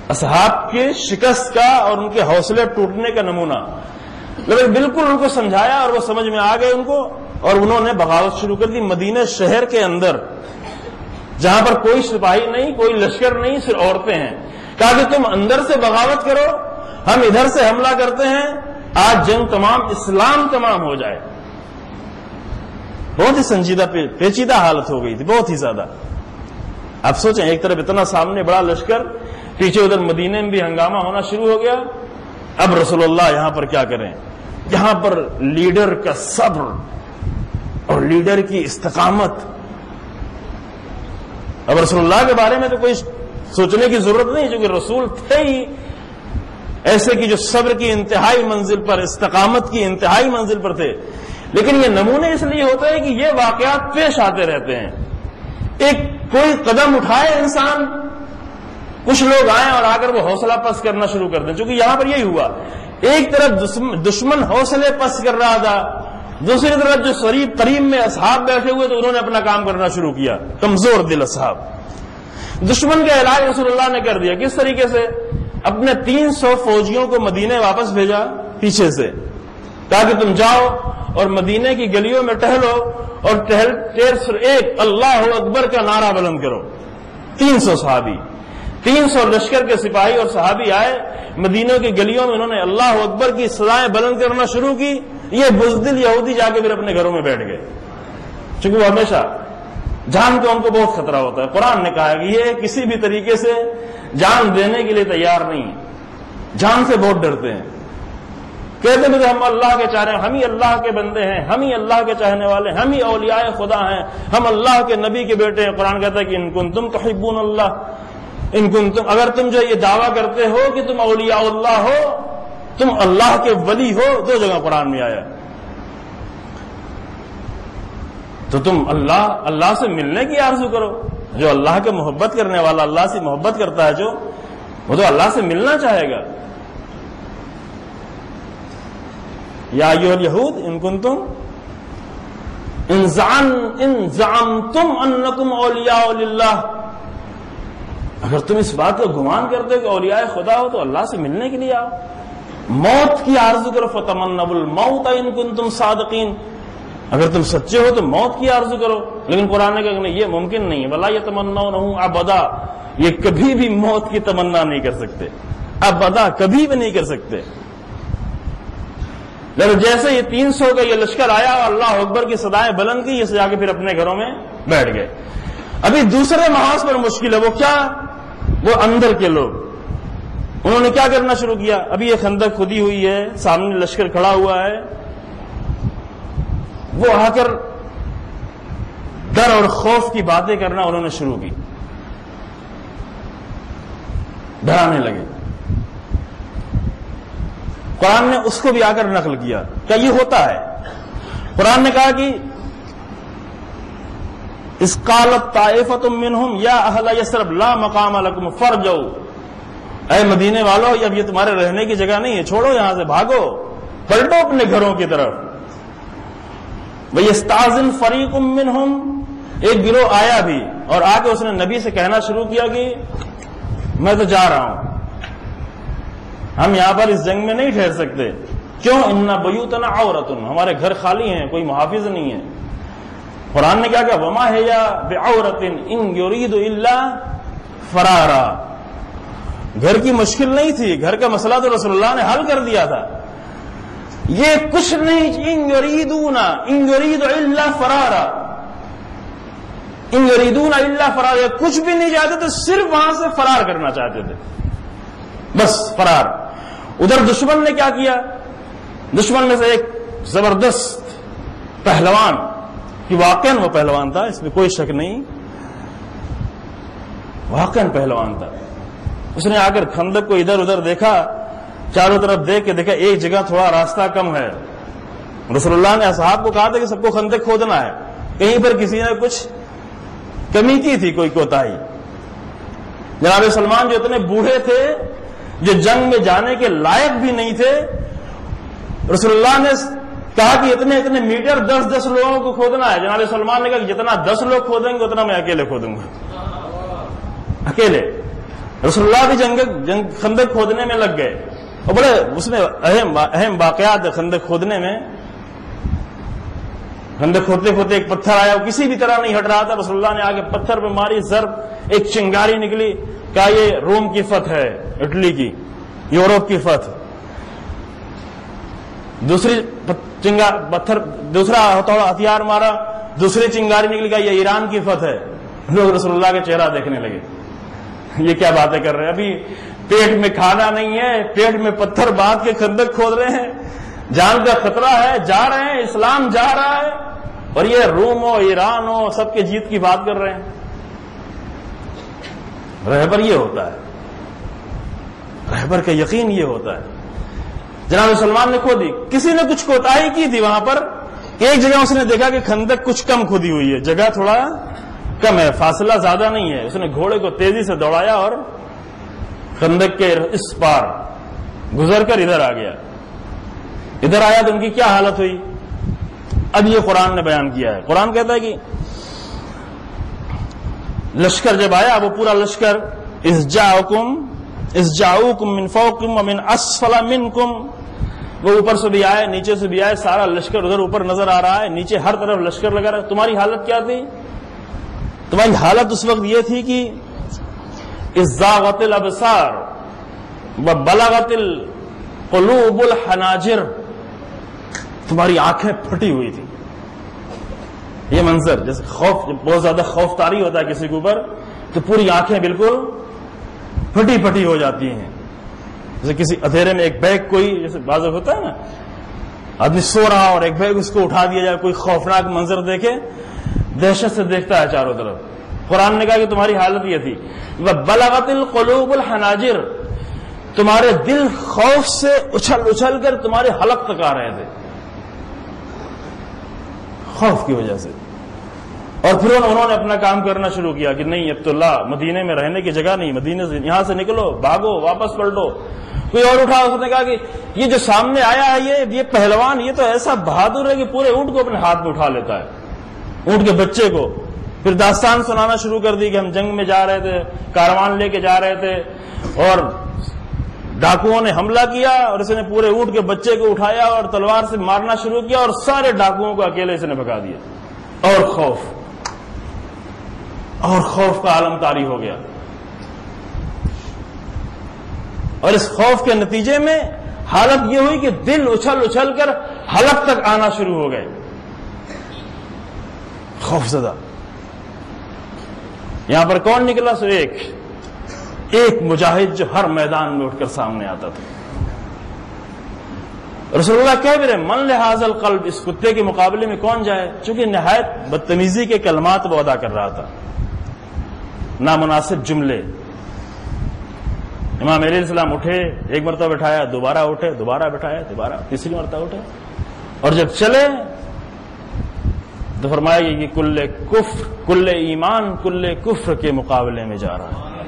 اصحاب کے شکست کا اور ان کے حوصلے ٹوٹنے کا نمونہ، لیکن بالکل ان کو سمجھایا اور وہ سمجھ میں آ گئے ان کو، اور انہوں نے بغاوت شروع کر دی مدینہ شہر کے اندر، جہاں پر کوئی سپاہی نہیں، کوئی لشکر نہیں، صرف عورتیں ہیں۔ کہا کہ تم اندر سے بغاوت کرو، ہم ادھر سے حملہ کرتے ہیں، آج جنگ تمام، اسلام تمام ہو جائے۔ بہت ہی سنجیدہ پیچیدہ حالت ہو گئی تھی، بہت ہی زیادہ۔ اب سوچیں، ایک طرف اتنا سامنے بڑا لشکر، پیچھے ادھر مدینے میں بھی ہنگامہ ہونا شروع ہو گیا۔ اب رسول اللہ یہاں پر کیا کریں؟ یہاں پر لیڈر کا صبر اور لیڈر کی استقامت۔ اب رسول اللہ کے بارے میں تو کوئی سوچنے کی ضرورت نہیں، چونکہ رسول تھے ہی ایسے کہ جو صبر کی انتہائی منزل پر، استقامت کی انتہائی منزل پر تھے۔ لیکن یہ نمونے اس لیے ہوتے ہیں کہ یہ واقعات پیش آتے رہتے ہیں۔ ایک کوئی قدم اٹھائے انسان، کچھ لوگ آئیں اور آ کر وہ حوصلہ پست کرنا شروع کر دیں، چونکہ یہاں پر یہی ہوا۔ ایک طرف دشمن حوصلے پست کر رہا تھا، دوسری طرف جو قریب میں اصحاب بیٹھے ہوئے تو انہوں نے اپنا کام کرنا شروع کیا، کمزور دل اصحاب۔ دشمن کا علاج رسول اللہ نے کر دیا، کس طریقے سے؟ اپنے 300 فوجیوں کو مدینے واپس بھیجا پیچھے سے، کہا کہ تم جاؤ اور مدینے کی گلیوں میں ٹہلو اور ایک اللہ اکبر کا نعرہ بلند کرو۔ 300 صحابی، 300 لشکر کے سپاہی اور صحابی آئے، مدینہ کی گلیوں میں انہوں نے اللہ اکبر کی صدائیں بلند کرنا شروع کی۔ یہ بزدل یہودی جا کے پھر اپنے گھروں میں بیٹھ گئے، چونکہ وہ ہمیشہ جان کے ان کو بہت خطرہ ہوتا ہے۔ قرآن نے کہا کہ یہ کسی بھی طریقے سے جان دینے کے لیے تیار نہیں، جان سے بہت ڈرتے ہیں۔ کہتے ہیں ہم اللہ کے چاہنے، ہم ہی اللہ کے بندے ہیں، ہم ہی اللہ کے چاہنے والے، ہم ہی اولیاء خدا ہیں، ہم اللہ کے نبی کے بیٹے ہیں۔ قرآن کہتا ہے کہ ان کنتم تحبون اللہ، ان کنتم، اگر تم جو یہ دعویٰ کرتے ہو کہ تم اولیاء اللہ ہو، تم اللہ کے ولی ہو، 2 جگہ قرآن میں آیا، تو تم اللہ سے ملنے کی آرزو کرو۔ جو اللہ کے محبت کرنے والا، اللہ سے محبت کرتا ہے جو، وہ تو اللہ سے ملنا چاہے گا۔ یا ایھا الیہود ان کنتم ان زعمتم انکم اولیاء للہ، اگر تم اس بات کو گمان کرتے ہو کہ اولیاء خدا ہو تو اللہ سے ملنے کے لیے آؤ، موت کی آرزو کرو۔ فتمنوا الموت ان کنتم صادقین، اگر تم سچے ہو تو موت کی آرزو کرو۔ لیکن قرآن نے کہا کہ یہ ممکن نہیں ہے، ولا یتمنونہ ابدا، یہ کبھی بھی موت کی تمنا نہیں کر سکتے، ابدا کبھی بھی نہیں کر سکتے۔ لیکن جیسے یہ 300 کا یہ لشکر آیا اور اللہ اکبر کی صدائیں بلند کی، یہ سے جا کے پھر اپنے گھروں میں بیٹھ گئے۔ ابھی دوسرے محاذ پر مشکل ہے، وہ کیا؟ وہ اندر کے لوگ، انہوں نے کیا کرنا شروع کیا؟ ابھی یہ خندق کھدی ہوئی ہے، سامنے لشکر کھڑا ہوا ہے، وہ آ کر ڈر اور خوف کی باتیں کرنا انہوں نے شروع کی، ڈرانے لگے۔ قرآن نے اس کو بھی آ کر نقل کیا کہ یہ ہوتا ہے۔ قرآن نے کہا کہ اذ قالت طائفۃ منہم یا اہل یثرب لا مقام لکم فارجعوا، اے مدینے والو اب یہ تمہارے رہنے کی جگہ نہیں ہے، چھوڑو یہاں سے، بھاگو، پلٹو اپنے گھروں کی طرف۔ وَيَسْتَأْذِنُ فَرِيقٌ مِّنْهُمْ، ایک گروہ آیا بھی اور آ کے اس نے نبی سے کہنا شروع کیا کہ میں تو جا رہا ہوں، ہم یہاں پر اس جنگ میں نہیں ٹھہر سکتے۔ کیوں؟ اِنَّ بَيُوتَنَا عَوْرَةٌ، ہمارے گھر خالی ہیں، کوئی محافظ نہیں ہے۔ قرآن نے کیا کہا؟ وَمَا هِيَ بِعَوْرَةٍ إِن يُرِيدُ إِلَّا فَرَارًا، گھر کی مشکل نہیں تھی، گھر کا مسئلہ تو رسول اللہ نے حل کر دیا تھا۔ یہ کچھ نہیں، ان یرید الا فرارا، ان یریدون الا فرارا، کچھ بھی نہیں چاہتے تھے، صرف وہاں سے فرار کرنا چاہتے تھے، بس فرار۔ ادھر دشمن نے کیا کیا؟ دشمن میں سے ایک زبردست پہلوان، کہ واقعاً وہ پہلوان تھا، اس میں کوئی شک نہیں، واقعاً پہلوان تھا۔ اس نے آ کر خندق کو ادھر ادھر دیکھا، چاروں طرف دیکھ کے دیکھا ایک جگہ تھوڑا راستہ کم ہے۔ رسول اللہ نے اصحاب کو کہا تھا کہ سب کو خندق کھودنا ہے، کہیں پر کسی نے کچھ کمی کی تھی، کوئی کوتاہی۔ جناب سلمان جو اتنے بوڑھے تھے، جو جنگ میں جانے کے لائق بھی نہیں تھے، رسول اللہ نے کہا کہ اتنے میٹر 10 لوگوں کو کھودنا ہے۔ جناب سلمان نے کہا کہ جتنا 10 لوگ کھودیں گے اتنا میں اکیلے کھودوں گا، اکیلے۔ رسول اللہ بھی خندق کھودنے میں لگ گئے، اور بڑے اس میں اہم واقعات ہے خندق کھودنے میں. خندق کھودتے کھودتے ایک پتھر آیا، وہ کسی بھی طرح نہیں ہٹ رہا تھا. رسول اللہ نے آگے پتھر پہ ماری ضرب، ایک چنگاری نکلی. کہا یہ روم کی فتح ہے، اٹلی کی، یورپ کی فتح. دوسرا ہتھیار مارا، دوسری چنگاری نکلی. کہا یہ ایران کی فتح ہے. لوگ رسول اللہ کے چہرہ دیکھنے لگے، یہ کیا باتیں کر رہے ہیں، ابھی پیٹ میں کھانا نہیں ہے، پیٹ میں پتھر باندھ کے خندق کھود رہے ہیں، جان کا خطرہ ہے، جا رہے ہیں، اسلام جا رہا ہے، اور یہ روم ہو ایران ہو سب کے جیت کی بات کر رہے ہیں. رہبر یہ ہوتا ہے، رہبر کا یقین یہ ہوتا ہے. جناب سلمان نے کھودی، کسی نے کچھ کوتاہی کی تھی وہاں پر. ایک جگہ اس نے دیکھا کہ خندق کچھ کم کھودی ہوئی ہے، جگہ تھوڑا کم ہے، فاصلہ زیادہ نہیں ہے. اس نے گھوڑے کو تیزی سے دوڑایا اور خندق کے اس پار گزر کر ادھر آ گیا. ادھر آیا تو ان کی کیا حالت ہوئی، اب یہ قرآن نے بیان کیا ہے. قرآن کہتا ہے کہ لشکر جب آیا، وہ پورا لشکر اذ جاؤکم من فوقکم ومن اسفل منکم، وہ اوپر سے بھی آئے نیچے سے بھی آئے، سارا لشکر ادھر اوپر نظر آ رہا ہے، نیچے ہر طرف لشکر لگا رہا ہے. تمہاری حالت کیا تھی؟ تمہاری حالت اس وقت یہ تھی کہ اذ زاغت الابصار وبلغت القلوب الحناجر، تمہاری آنکھیں پھٹی ہوئی تھی. یہ منظر جیسے خوف، جب بہت زیادہ خوف طاری ہوتا ہے کسی کے اوپر تو پوری آنکھیں بالکل پھٹی پھٹی ہو جاتی ہیں. جیسے کسی اندھیرے میں ایک بیگ کوئی جیسے بازو ہوتا ہے نا، آدمی سو رہا اور ایک بیگ اس کو اٹھا دیا جائے، کوئی خوفناک منظر دیکھے دہشت سے دیکھتا ہے چاروں طرف. قرآن نے کہا کہ تمہاری حالت یہ تھی. بلغت القلوب الحناجر، تمہارے دل خوف سے اچھل اچھل کر تمہارے حلق تک آ رہے تھے خوف کی وجہ سے. اور پھر انہوں نے اپنا کام کرنا شروع کیا کہ نہیں اب تو اللہ مدینے میں رہنے کی جگہ نہیں، مدینے سے یہاں سے نکلو، بھاگو، واپس پلٹو. کوئی اور اٹھا، اس نے کہا کہ یہ جو سامنے آیا ہے یہ پہلوان، یہ تو ایسا بہادر ہے کہ پورے اونٹ کو اپنے ہاتھ میں اٹھا لیتا ہے، اونٹ کے بچے کو. پھر داستان سنانا شروع کر دی کہ ہم جنگ میں جا رہے تھے، کاروان لے کے جا رہے تھے، اور ڈاکوؤں نے حملہ کیا اور اس نے پورے اونٹ کے بچے کو اٹھایا اور تلوار سے مارنا شروع کیا اور سارے ڈاکوؤں کو اکیلے اس نے بھگا دیا. اور خوف کا عالم طاری ہو گیا. اور اس خوف کے نتیجے میں حالت یہ ہوئی کہ دل اچھل اچھل کر حلق تک آنا شروع ہو گئے، خوف زدہ. یہاں پر کون نکلا؟ سو ایک مجاہد جو ہر میدان میں اٹھ کر سامنے آتا تھا. رسول اللہ کہہ بھی رہے من لہذا القلب، اس کتے کے مقابلے میں کون جائے؟ چونکہ نہایت بدتمیزی کے کلمات وہ ادا کر رہا تھا، نامناسب جملے. امام علیہ السلام اٹھے، ایک مرتبہ بٹھایا، دوبارہ اٹھے، دوبارہ بٹھایا، دوبارہ تیسری مرتبہ اٹھے، اور جب چلے تو فرمایا کہ کل ایمان کل کفر کے مقابلے میں جا رہا ہے.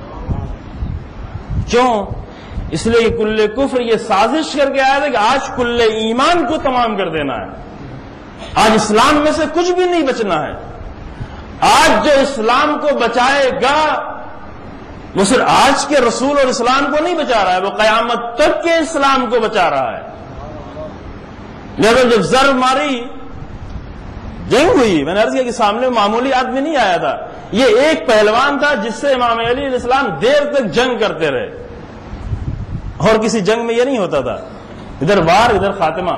کیوں؟ اس لیے کہ کل کفر یہ سازش کر کے آیا تھا کہ آج کل ایمان کو تمام کر دینا ہے، آج اسلام میں سے کچھ بھی نہیں بچنا ہے. آج جو اسلام کو بچائے گا وہ صرف آج کے رسول اور اسلام کو نہیں بچا رہا ہے، وہ قیامت تک کے اسلام کو بچا رہا ہے. لیکن جب ضرب ماری، جنگ ہوئی، میں نے عرض کیا کہ سامنے معمولی آدمی نہیں آیا تھا، یہ ایک پہلوان تھا جس سے امام علی علیہ السلام دیر تک جنگ کرتے رہے. اور کسی جنگ میں یہ نہیں ہوتا تھا، ادھر وار ادھر خاتمہ.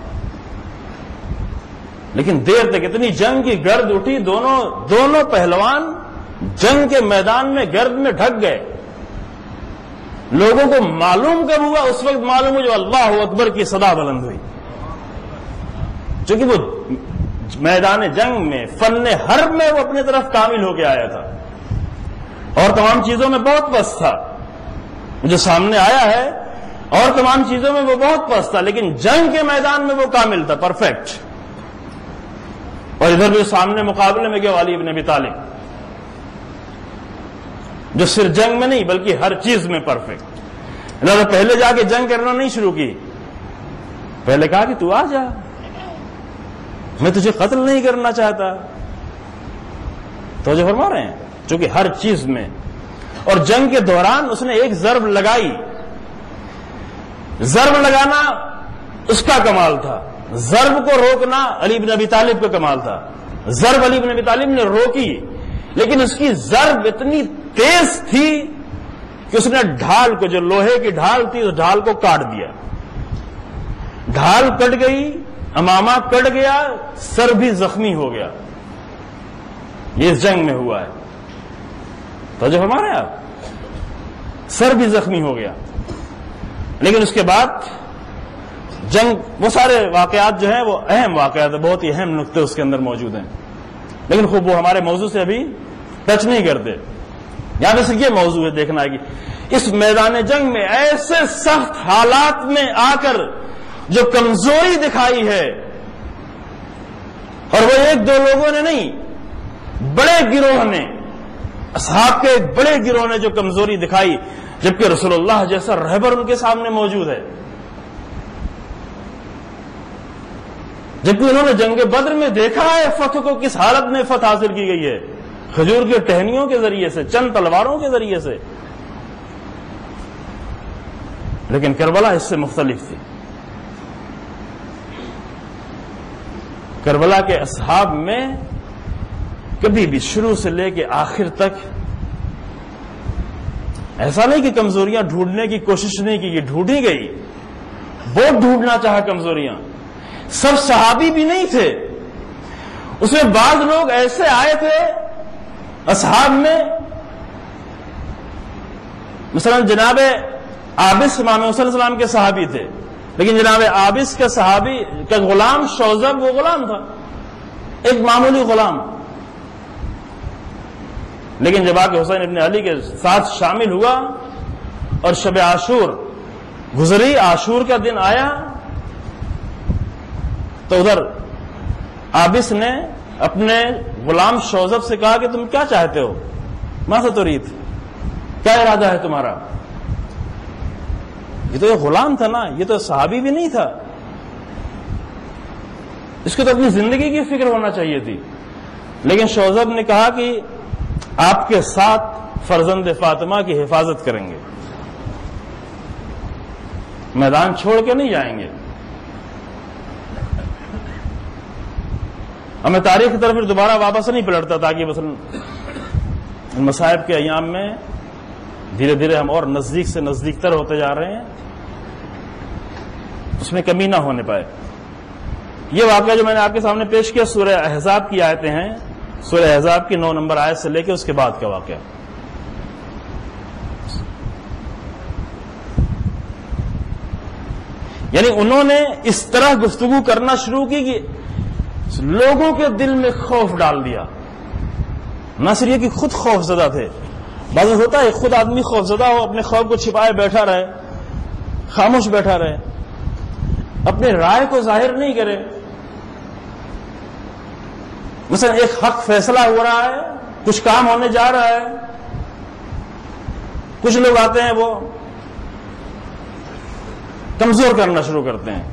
لیکن دیر تک اتنی جنگ کی گرد اٹھی، دونوں پہلوان جنگ کے میدان میں گرد میں ڈھک گئے. لوگوں کو معلوم کب ہوا؟ اس وقت معلوم ہوا جو اللہ اکبر کی صدا بلند ہوئی. چونکہ وہ میدان جنگ میں فن حرب میں وہ اپنی طرف کامل ہو کے آیا تھا اور تمام چیزوں میں بہت پست تھا. جو سامنے آیا ہے اور تمام چیزوں میں وہ بہت پست تھا، لیکن جنگ کے میدان میں وہ کامل تھا، پرفیکٹ. اور ادھر بھی سامنے مقابلے میں گیا علی بن ابی طالب، جو صرف جنگ میں نہیں بلکہ ہر چیز میں پرفیکٹ. اللہ نے پہلے جا کے جنگ کرنا نہیں شروع کی، پہلے کہا کہ تو آ جا، میں تجھے قتل نہیں کرنا چاہتا. تو جو فرما رہے ہیں چونکہ ہر چیز میں اور جنگ کے دوران اس نے ایک ضرب لگائی. ضرب لگانا اس کا کمال تھا، ضرب کو روکنا علی بن ابی طالب کا کمال تھا. ضرب علی بن ابی طالب نے روکی، لیکن اس کی ضرب اتنی تیز تھی کہ اس نے ڈھال کو، جو لوہے کی ڈھال تھی، اس ڈھال کو کاٹ دیا. ڈھال کٹ گئی، امامہ کٹ گیا، سر بھی زخمی ہو گیا. یہ اس جنگ میں ہوا ہے. تو جو ہمارے آپ سر بھی زخمی ہو گیا. لیکن اس کے بعد جنگ، وہ سارے واقعات جو ہیں وہ اہم واقعات ہیں، بہت ہی اہم نقطے اس کے اندر موجود ہیں، لیکن خوب وہ ہمارے موضوع سے ابھی ٹچ نہیں کرتے. یہاں پہ صرف یہ موضوع ہے دیکھنا ہے کہ اس میدان جنگ میں ایسے سخت حالات میں آ کر جو کمزوری دکھائی ہے، اور وہ ایک دو لوگوں نے نہیں، بڑے گروہ نے، اصحاب کے ایک بڑے گروہ نے جو کمزوری دکھائی، جبکہ رسول اللہ جیسا رہبر ان کے سامنے موجود ہے. جبکہ انہوں نے جنگ بدر میں دیکھا ہے فتح کو کس حالت میں فتح حاصل کی گئی ہے، کھجور کے ٹہنیوں کے ذریعے سے، چند تلواروں کے ذریعے سے. لیکن کربلا اس سے مختلف تھی. کربلا کے اصحاب میں کبھی بھی شروع سے لے کے آخر تک ایسا نہیں کہ کمزوریاں ڈھونڈنے کی کوشش نہیں کی، ڈھونڈی گئی. بہت ڈھونڈنا چاہا کمزوریاں. سب صحابی بھی نہیں تھے، اس میں بعض لوگ ایسے آئے تھے اصحاب میں، مثلا جناب عابس امام حسین علیہ السلام کے صحابی تھے، لیکن جناب عابس کے صحابی کا غلام شوذب، وہ غلام تھا، ایک معمولی غلام. لیکن جب آ کے حسین ابن علی کے ساتھ شامل ہوا اور شب عاشور گزری، عاشور کا دن آیا، تو ادھر عابس نے اپنے غلام شوذب سے کہا کہ تم کیا چاہتے ہو، ماذا تريد، کیا ارادہ ہے تمہارا. یہ تو ایک غلام تھا نا، یہ تو صحابی بھی نہیں تھا، اس کو تو اپنی زندگی کی فکر ہونا چاہیے تھی. لیکن شوذب نے کہا کہ آپ کے ساتھ فرزند فاطمہ کی حفاظت کریں گے، میدان چھوڑ کے نہیں جائیں گے. اب میں تاریخ کی طرف پھر دوبارہ واپس نہیں پلٹتا، تاکہ مثلا مصائب کے ایام میں دھیرے دھیرے ہم اور نزدیک سے نزدیک تر ہوتے جا رہے ہیں، اس میں کمی نہ ہونے پائے. یہ واقعہ جو میں نے آپ کے سامنے پیش کیا سورہ احزاب کی آیتیں ہیں، سورہ احزاب کی 9 نمبر آیت سے لے کے اس کے بعد کا واقعہ. یعنی انہوں نے اس طرح گفتگو کرنا شروع کی کہ لوگوں کے دل میں خوف ڈال دیا. نہ صرف یہ کہ خود خوف زدہ تھے، بعض ہوتا ہے خود آدمی خوف زدہ ہو، اپنے خوف کو چھپائے بیٹھا رہے، خاموش بیٹھا رہے، اپنے رائے کو ظاہر نہیں کرے. مثلا ایک حق فیصلہ ہو رہا ہے، کچھ کام ہونے جا رہا ہے، کچھ لوگ آتے ہیں وہ کمزور کرنا شروع کرتے ہیں.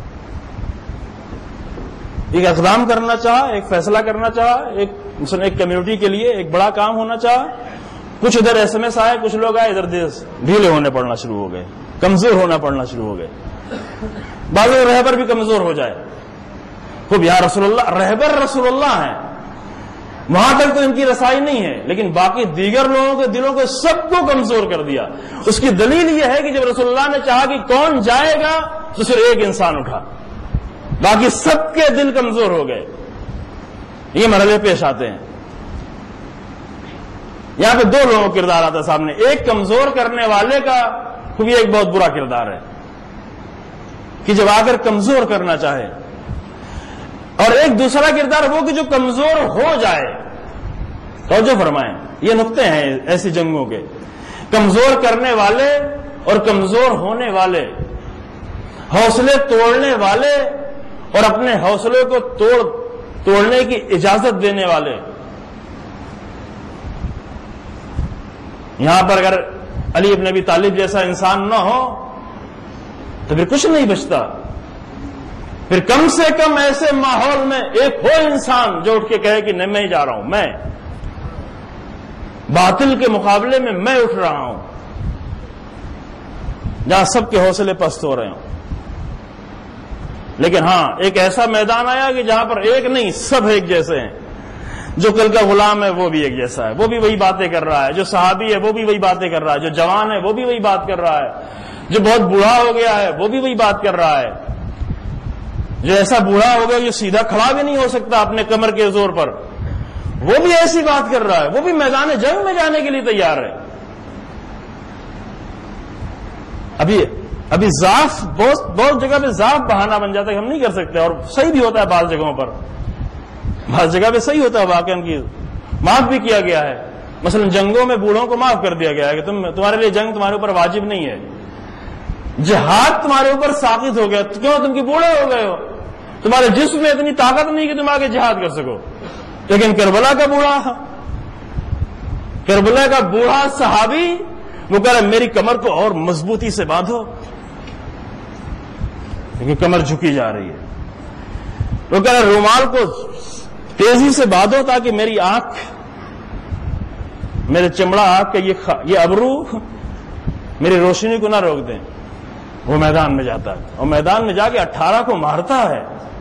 ایک اقدام کرنا چاہا، ایک فیصلہ کرنا چاہا، مثلا ایک کمیونٹی کے لیے ایک بڑا کام ہونا چاہا، کچھ ادھر SMS آئے، کچھ لوگ آئے ادھر ڈھیلے ہونے پڑنا شروع ہو گئے، کمزور ہونا پڑنا شروع ہو گئے. بعض رہبر بھی کمزور ہو جائے، خوب یا رسول اللہ، رہبر رسول اللہ ہیں، وہاں تک تو ان کی رسائی نہیں ہے، لیکن باقی دیگر لوگوں کے دلوں کو سب کو کمزور کر دیا. اس کی دلیل یہ ہے کہ جب رسول اللہ نے چاہا کہ کون جائے گا تو صرف ایک انسان اٹھا، باقی سب کے دل کمزور ہو گئے. یہ مرحلے پیش آتے ہیں. یہاں پہ 2 لوگوں کا کردار آتا ہے سامنے. ایک کمزور کرنے والے کا خوب یہ ایک بہت برا کردار ہے کہ جب آ کر کمزور کرنا چاہے، اور ایک دوسرا کردار وہ کہ جو کمزور ہو جائے. توجہ فرمائیں، یہ نقطے ہیں ایسی جنگوں کے. کمزور کرنے والے اور کمزور ہونے والے، حوصلے توڑنے والے اور اپنے حوصلے کو توڑنے کی اجازت دینے والے. یہاں پر اگر علی ابن ابی طالب جیسا انسان نہ ہو تو پھر کچھ نہیں بچتا. پھر کم سے کم ایسے ماحول میں ایک ہو انسان جو اٹھ کے کہے کہ نہیں میں ہی جا رہا ہوں. میں باطل کے مقابلے میں میں اٹھ رہا ہوں جہاں سب کے حوصلے پست ہو رہے ہوں. لیکن ہاں ایک ایسا میدان آیا کہ جہاں پر ایک نہیں سب ایک جیسے ہیں. جو کل کا غلام ہے وہ بھی ایک جیسا ہے, وہ بھی وہی باتیں کر رہا ہے. جو صحابی ہے وہ بھی وہی باتیں کر رہا ہے. جو جوان ہے وہ بھی وہی بات کر رہا ہے. جو بہت بوڑھا ہو گیا ہے وہ بھی وہی بات کر رہا ہے. جو ایسا بوڑھا ہو گیا جو سیدھا کھڑا بھی نہیں ہو سکتا اپنے کمر کے زور پر, وہ بھی ایسی بات کر رہا ہے. وہ بھی میدان جنگ میں جانے کے لیے تیار ہے. ابھی ضعف بہت جگہ پہ ضعف بہانہ بن جاتا ہے کہ ہم نہیں کر سکتے, اور صحیح بھی ہوتا ہے بعض جگہوں پر. بعض جگہ پہ صحیح ہوتا ہے, واقعہ کی معاف بھی کیا گیا ہے. مثلا جنگوں میں بوڑھوں کو معاف کر دیا گیا ہے کہ تمہارے لیے جنگ تمہارے اوپر واجب نہیں ہے. جہاد تمہارے اوپر ساقط ہو گیا, کیوں؟ تم کی بوڑھے ہو گئے ہو, تمہارے جسم میں اتنی طاقت نہیں کہ تم آگے جہاد کر سکو. لیکن کربلا کا بوڑھا صحابی وہ کہہ رہا میری کمر کو اور مضبوطی سے باندھو, کیونکہ کمر جھکی جا رہی ہے. وہ کہہ رہا رومال کو تیزی سے باندھو تاکہ میری آنکھ, میرے چمڑا آنکھ کا یہ ابرو میری روشنی کو نہ روک دیں. وہ میدان میں جاتا ہے, اور میدان میں جا کے 18 کو مارتا ہے.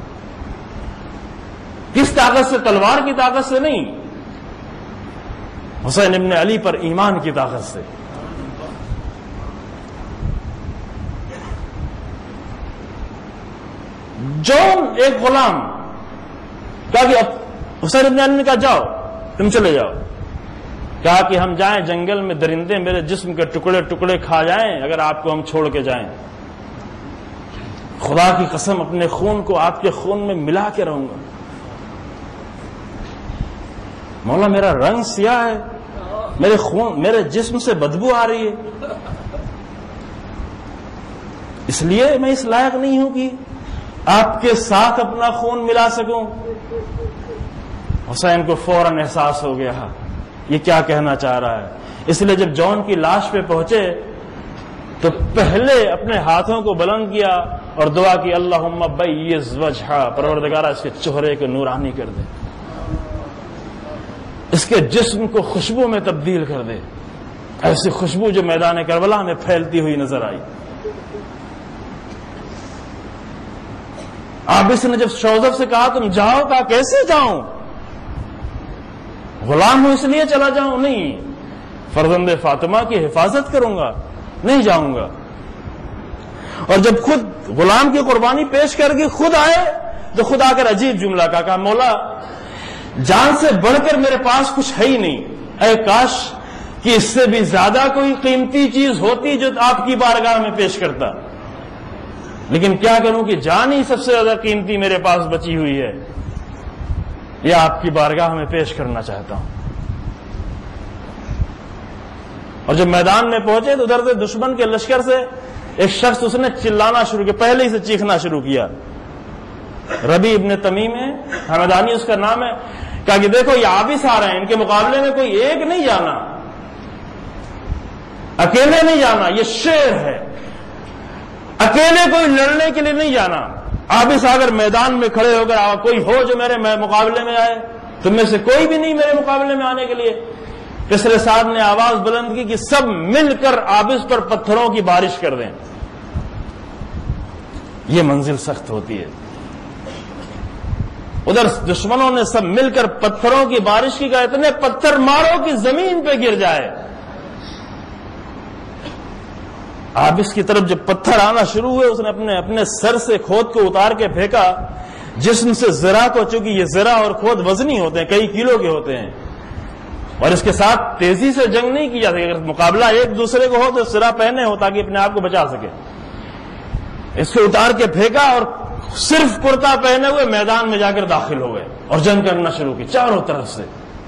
کس طاقت سے؟ تلوار کی طاقت سے نہیں, حسین ابن علی پر ایمان کی طاقت سے. جون ایک غلام کہا کہ حسین ابن علی نے کہا جاؤ تم چلے جاؤ. کہا کہ ہم جائیں جنگل میں, درندے میرے جسم کے ٹکڑے ٹکڑے کھا جائیں اگر آپ کو ہم چھوڑ کے جائیں. خدا کی قسم اپنے خون کو آپ کے خون میں ملا کے رہوں گا. مولا میرا رنگ سیاہ ہے, میرے جسم سے بدبو آ رہی ہے, اس لیے میں اس لائق نہیں ہوں کہ آپ کے ساتھ اپنا خون ملا سکوں. حسین کو فوراً احساس ہو گیا یہ کیا کہنا چاہ رہا ہے. اس لیے جب جون کی لاش پہ پہنچے تو پہلے اپنے ہاتھوں کو بلند کیا اور دعا کی, اللہم بیض وجہہ, پروردگارہ اس کے چہرے کو نورانی کر دے, اس کے جسم کو خوشبو میں تبدیل کر دے, ایسی خوشبو جو میدان کربلا میں پھیلتی ہوئی نظر آئی. عابس نے جب شوذب سے کہا تم جاؤ, کہا کیسے جاؤں, غلام ہوں اس لیے چلا جاؤں, نہیں, فرزند فاطمہ کی حفاظت کروں گا, نہیں جاؤں گا. اور جب خود غلام کی قربانی پیش کر کے خود آئے تو خود آ کر عجیب جملہ کہا مولا جان سے بڑھ کر میرے پاس کچھ ہے ہی نہیں, اے کاش کہ اس سے بھی زیادہ کوئی قیمتی چیز ہوتی جو آپ کی بارگاہ میں پیش کرتا, لیکن کیا کروں کہ جان ہی سب سے زیادہ قیمتی میرے پاس بچی ہوئی ہے, یہ آپ کی بارگاہ میں پیش کرنا چاہتا ہوں. اور جب میدان میں پہنچے تو ادھر سے دشمن کے لشکر سے ایک شخص اس نے چلانا شروع کیا, پہلے ہی سے چیخنا شروع کیا. ربی ابن تمیم ہے, حمدانی اس کا نام ہے. کہا کہ دیکھو یہ عابس آ رہے ہیں, ان کے مقابلے میں کوئی ایک نہیں جانا, اکیلے نہیں جانا, یہ شیر ہے, اکیلے کوئی لڑنے کے لیے نہیں جانا. عابس اگر میدان میں کھڑے ہو کر کوئی ہو جو میرے مقابلے میں آئے, تم میں سے کوئی بھی نہیں میرے مقابلے میں آنے کے لیے. کسرے صاحب نے آواز بلند کی کہ سب مل کر عابس پر پتھروں کی بارش کر دیں. یہ منزل سخت ہوتی ہے. ادھر دشمنوں نے سب مل کر پتھروں کی بارش کی, کہا اتنے پتھر مارو کہ زمین پہ گر جائے. عابس کی طرف جب پتھر آنا شروع ہوئے اس نے اپنے سر سے کھود کو اتار کے پھینکا, جسم سے زرہ کو, چونکہ یہ زرہ اور کھود وزنی ہوتے ہیں, کئی کلو کے ہوتے ہیں, اور اس کے ساتھ تیزی سے جنگ نہیں کی جاتی. اگر مقابلہ ایک دوسرے کو ہو تو زرہ پہنے ہو تاکہ اپنے آپ کو بچا سکے. اس کو اتار کے پھینکا اور صرف کرتا پہنے ہوئے میدان میں جا کر داخل ہو گئے اور جنگ کرنا شروع کی چاروں طرف سے.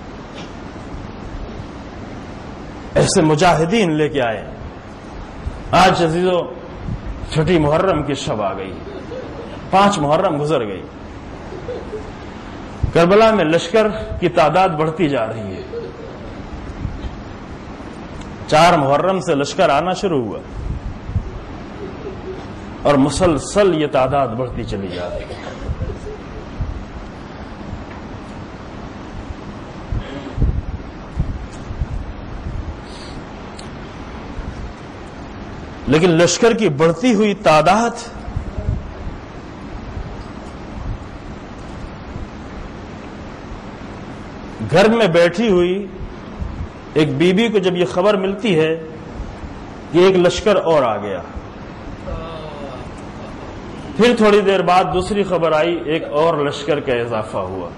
ایسے مجاہدین لے کے آئے. آج عزیزو چھٹی محرم کی شب آ گئی, 5 محرم گزر گئی. کربلا میں لشکر کی تعداد بڑھتی جا رہی ہے. 4 محرم سے لشکر آنا شروع ہوا اور مسلسل یہ تعداد بڑھتی چلی جا رہی ہے. لیکن لشکر کی بڑھتی ہوئی تعداد گھر میں بیٹھی ہوئی ایک بی بی کو جب یہ خبر ملتی ہے کہ ایک لشکر اور آ گیا، پھر تھوڑی دیر بعد دوسری خبر آئی ایک اور لشکر کا اضافہ ہوا،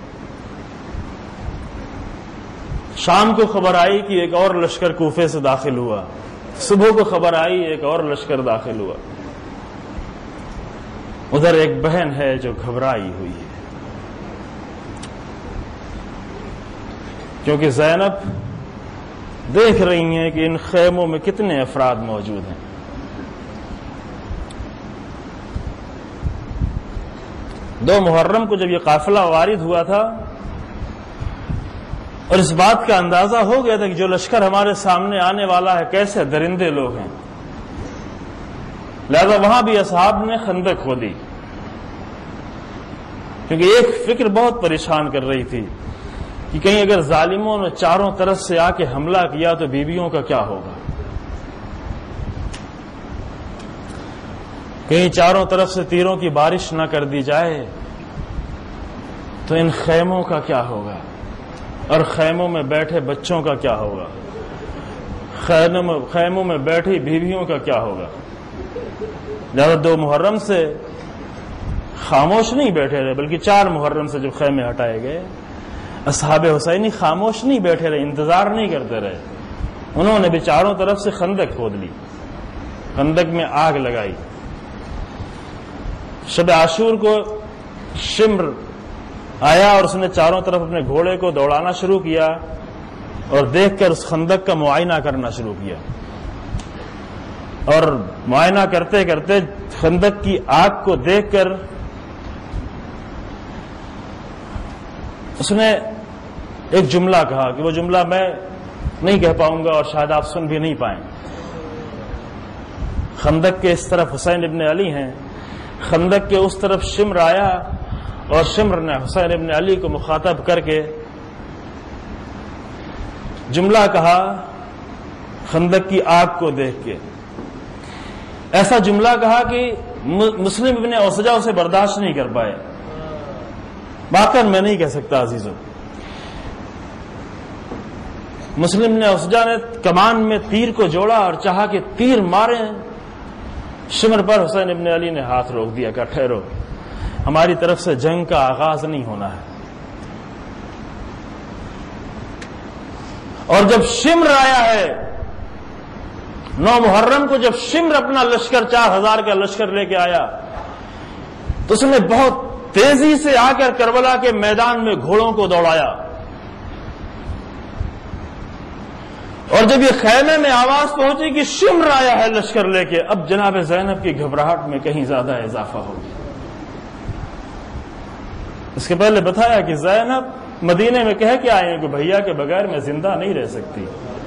شام کو خبر آئی کہ ایک اور لشکر کوفے سے داخل ہوا، صبح کو خبر آئی ایک اور لشکر داخل ہوا۔ ادھر ایک بہن ہے جو گھبرائی ہوئی ہے، کیونکہ زینب دیکھ رہی ہیں کہ ان خیموں میں کتنے افراد موجود ہیں۔ دو محرم کو جب یہ قافلہ وارد ہوا تھا اور اس بات کا اندازہ ہو گیا تھا کہ جو لشکر ہمارے سامنے آنے والا ہے کیسے درندے لوگ ہیں، لہذا وہاں بھی اصحاب نے خندق کھودی، کیونکہ ایک فکر بہت پریشان کر رہی تھی کہ کہیں اگر ظالموں نے چاروں طرف سے آ کے حملہ کیا تو بیویوں کا کیا ہوگا، کہیں چاروں طرف سے تیروں کی بارش نہ کر دی جائے تو ان خیموں کا کیا ہوگا، اور خیموں میں بیٹھے بچوں کا کیا ہوگا، خیموں میں بیٹھی بیویوں کا کیا ہوگا۔ لہذا 2 محرم سے خاموش نہیں بیٹھے رہے، بلکہ 4 محرم سے جب خیمے ہٹائے گئے اصحاب حسینی خاموش نہیں بیٹھے رہے، انتظار نہیں کرتے رہے، انہوں نے بھی چاروں طرف سے خندق کھود لی، خندق میں آگ لگائی۔ شب عاشور کو شمر آیا اور اس نے چاروں طرف اپنے گھوڑے کو دوڑانا شروع کیا اور دیکھ کر اس خندق کا معائنہ کرنا شروع کیا، اور معائنہ کرتے کرتے خندق کی آگ کو دیکھ کر اس نے ایک جملہ کہا کہ وہ جملہ میں نہیں کہہ پاؤں گا اور شاید آپ سن بھی نہیں پائیں۔ خندق کے اس طرف حسین ابن علی ہیں، خندق کے اس طرف شمر آیا اور شمر نے حسین ابن علی کو مخاطب کر کے جملہ کہا خندق کی آگ کو دیکھ کے، ایسا جملہ کہا کہ مسلم ابن اوسجہ اسے برداشت نہیں کر پائے۔ واقعا میں نہیں کہہ سکتا عزیزوں، مسلم نے اوسجہ نے کمان میں تیر کو جوڑا اور چاہا کہ تیر ماریں شمر پر، حسین ابن علی نے ہاتھ روک دیا، کہا ٹھہرو، ہماری طرف سے جنگ کا آغاز نہیں ہونا ہے۔ اور جب شمر آیا ہے 9 محرم کو، جب شمر اپنا لشکر 4000 کا لشکر لے کے آیا تو اس نے بہت تیزی سے آ کر کربلا کے میدان میں گھوڑوں کو دوڑایا، اور جب یہ خیمے میں آواز پہنچی کہ شمر آیا ہے لشکر لے کے، اب جناب زینب کی گھبراہٹ میں کہیں زیادہ اضافہ ہو گیا۔ اس کے پہلے بتایا کہ زینب مدینے میں کہہ کے آئے ہیں کہ بھیا کے بغیر میں زندہ نہیں رہ سکتی،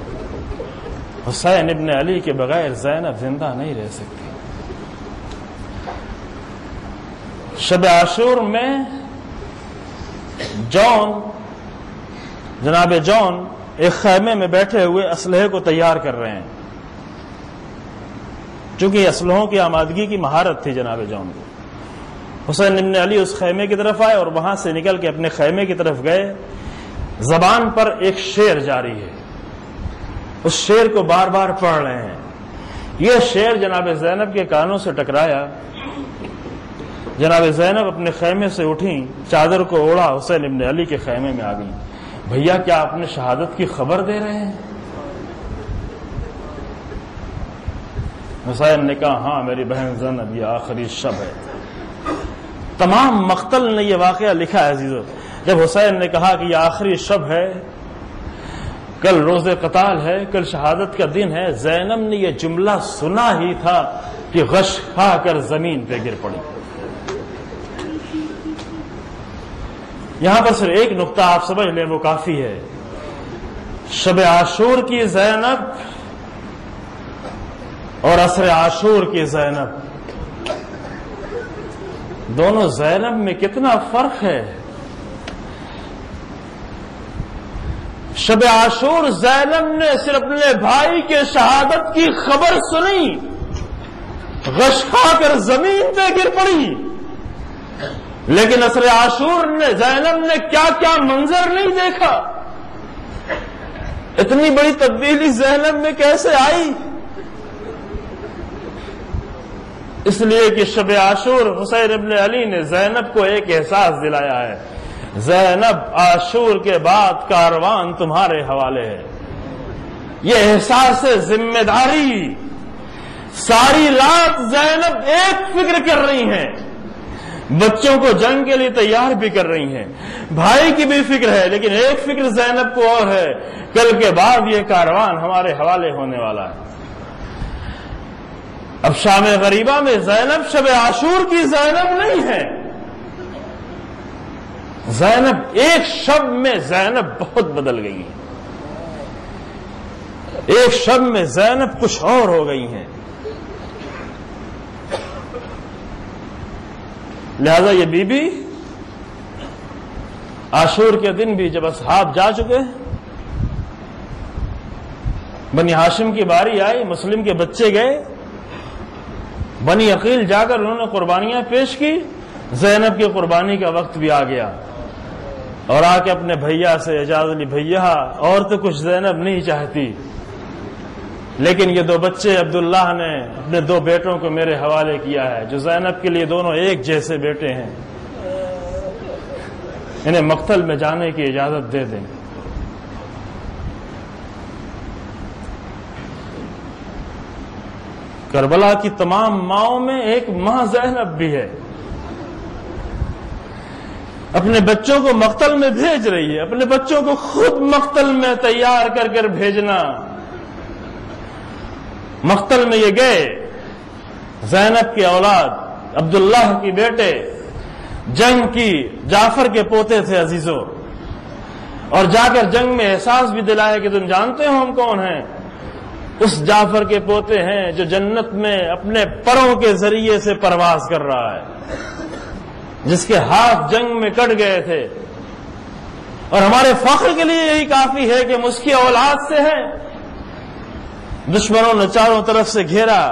حسین ابن علی کے بغیر زینب زندہ نہیں رہ سکتی۔ شب عاشور میں جناب جون ایک خیمے میں بیٹھے ہوئے اسلحے کو تیار کر رہے ہیں، چونکہ اسلحوں کی آمادگی کی مہارت تھی جناب جون کو۔ حسین ابن علی اس خیمے کی طرف آئے اور وہاں سے نکل کے اپنے خیمے کی طرف گئے، زبان پر ایک شعر جاری ہے، اس شعر کو بار بار پڑھ رہے ہیں۔ یہ شعر جناب زینب کے کانوں سے ٹکرایا، جناب زینب اپنے خیمے سے اٹھیں، چادر کو اوڑا، حسین ابن علی کے خیمے میں آ گئی۔ بھیا کیا آپ نے شہادت کی خبر دے رہے ہیں؟ حسین نے کہا ہاں میری بہن زینب، یہ آخری شب ہے۔ تمام مقتل نے یہ واقعہ لکھا ہے عزیزو، جب حسین نے کہا کہ یہ آخری شب ہے، کل روز قتال ہے، کل شہادت کا دن ہے، زینب نے یہ جملہ سنا ہی تھا کہ غش کھا کر زمین پہ گر پڑی۔ یہاں پر صرف ایک نقطہ آپ سمجھ لیں وہ کافی ہے، شب عاشور کی زینب اور عصر عاشور کی زینب، دونوں زینب میں کتنا فرق ہے۔ شب عاشور زینب نے صرف اپنے بھائی کے شہادت کی خبر سنی غش کھا کر زمین پہ گر پڑی. لیکن عصر عاشور نے زینب نے کیا کیا منظر نہیں دیکھا. اتنی بڑی تبدیلی زینب میں کیسے آئی؟ اس لیے کہ شب عاشور حسین ابن علی نے زینب کو ایک احساس دلایا ہے. زینب عاشور کے بعد کاروان تمہارے حوالے ہے. یہ احساس ذمہ داری. ساری رات زینب ایک فکر کر رہی ہیں، بچوں کو جنگ کے لیے تیار بھی کر رہی ہیں، بھائی کی بھی فکر ہے، لیکن ایک فکر زینب کو اور ہے، کل کے بعد یہ کاروان ہمارے حوالے ہونے والا ہے. اب شام غریبہ میں زینب شب عاشور کی زینب نہیں ہے. زینب ایک شب میں زینب بہت بدل گئی ہے. ایک شب میں زینب کچھ اور ہو گئی ہیں. لہذا یہ بی بی عاشور کے دن بھی جب اصحاب جا چکے، بنی ہاشم کی باری آئی، مسلم کے بچے گئے، بنی عقیل جا کر انہوں نے قربانیاں پیش کی. زینب کی قربانی کا وقت بھی آ گیا اور آ کے اپنے بھیا سے اجازت لی، بھیا اور تو کچھ زینب نہیں چاہتی، لیکن یہ دو بچے عبداللہ نے اپنے دو بیٹوں کو میرے حوالے کیا ہے، جو زینب کے لیے دونوں ایک جیسے بیٹے ہیں، انہیں مقتل میں جانے کی اجازت دے دیں. کربلا کی تمام ماؤں میں ایک ماں زینب بھی ہے. اپنے بچوں کو مقتل میں بھیج رہی ہے، اپنے بچوں کو خود مقتل میں تیار کر کر بھیجنا. مقتل میں یہ گئے، زینب کی اولاد عبداللہ کی بیٹے، جنگ کی جعفر کے پوتے تھے عزیزوں، اور جا کر جنگ میں احساس بھی دلایا کہ تم جانتے ہو ہم کون ہیں؟ اس جعفر کے پوتے ہیں جو جنت میں اپنے پروں کے ذریعے سے پرواز کر رہا ہے، جس کے ہاتھ جنگ میں کٹ گئے تھے. اور ہمارے فخر کے لیے یہی کافی ہے کہ ہم اس کی اولاد سے ہیں. دشمنوں نے چاروں طرف سے گھیرا.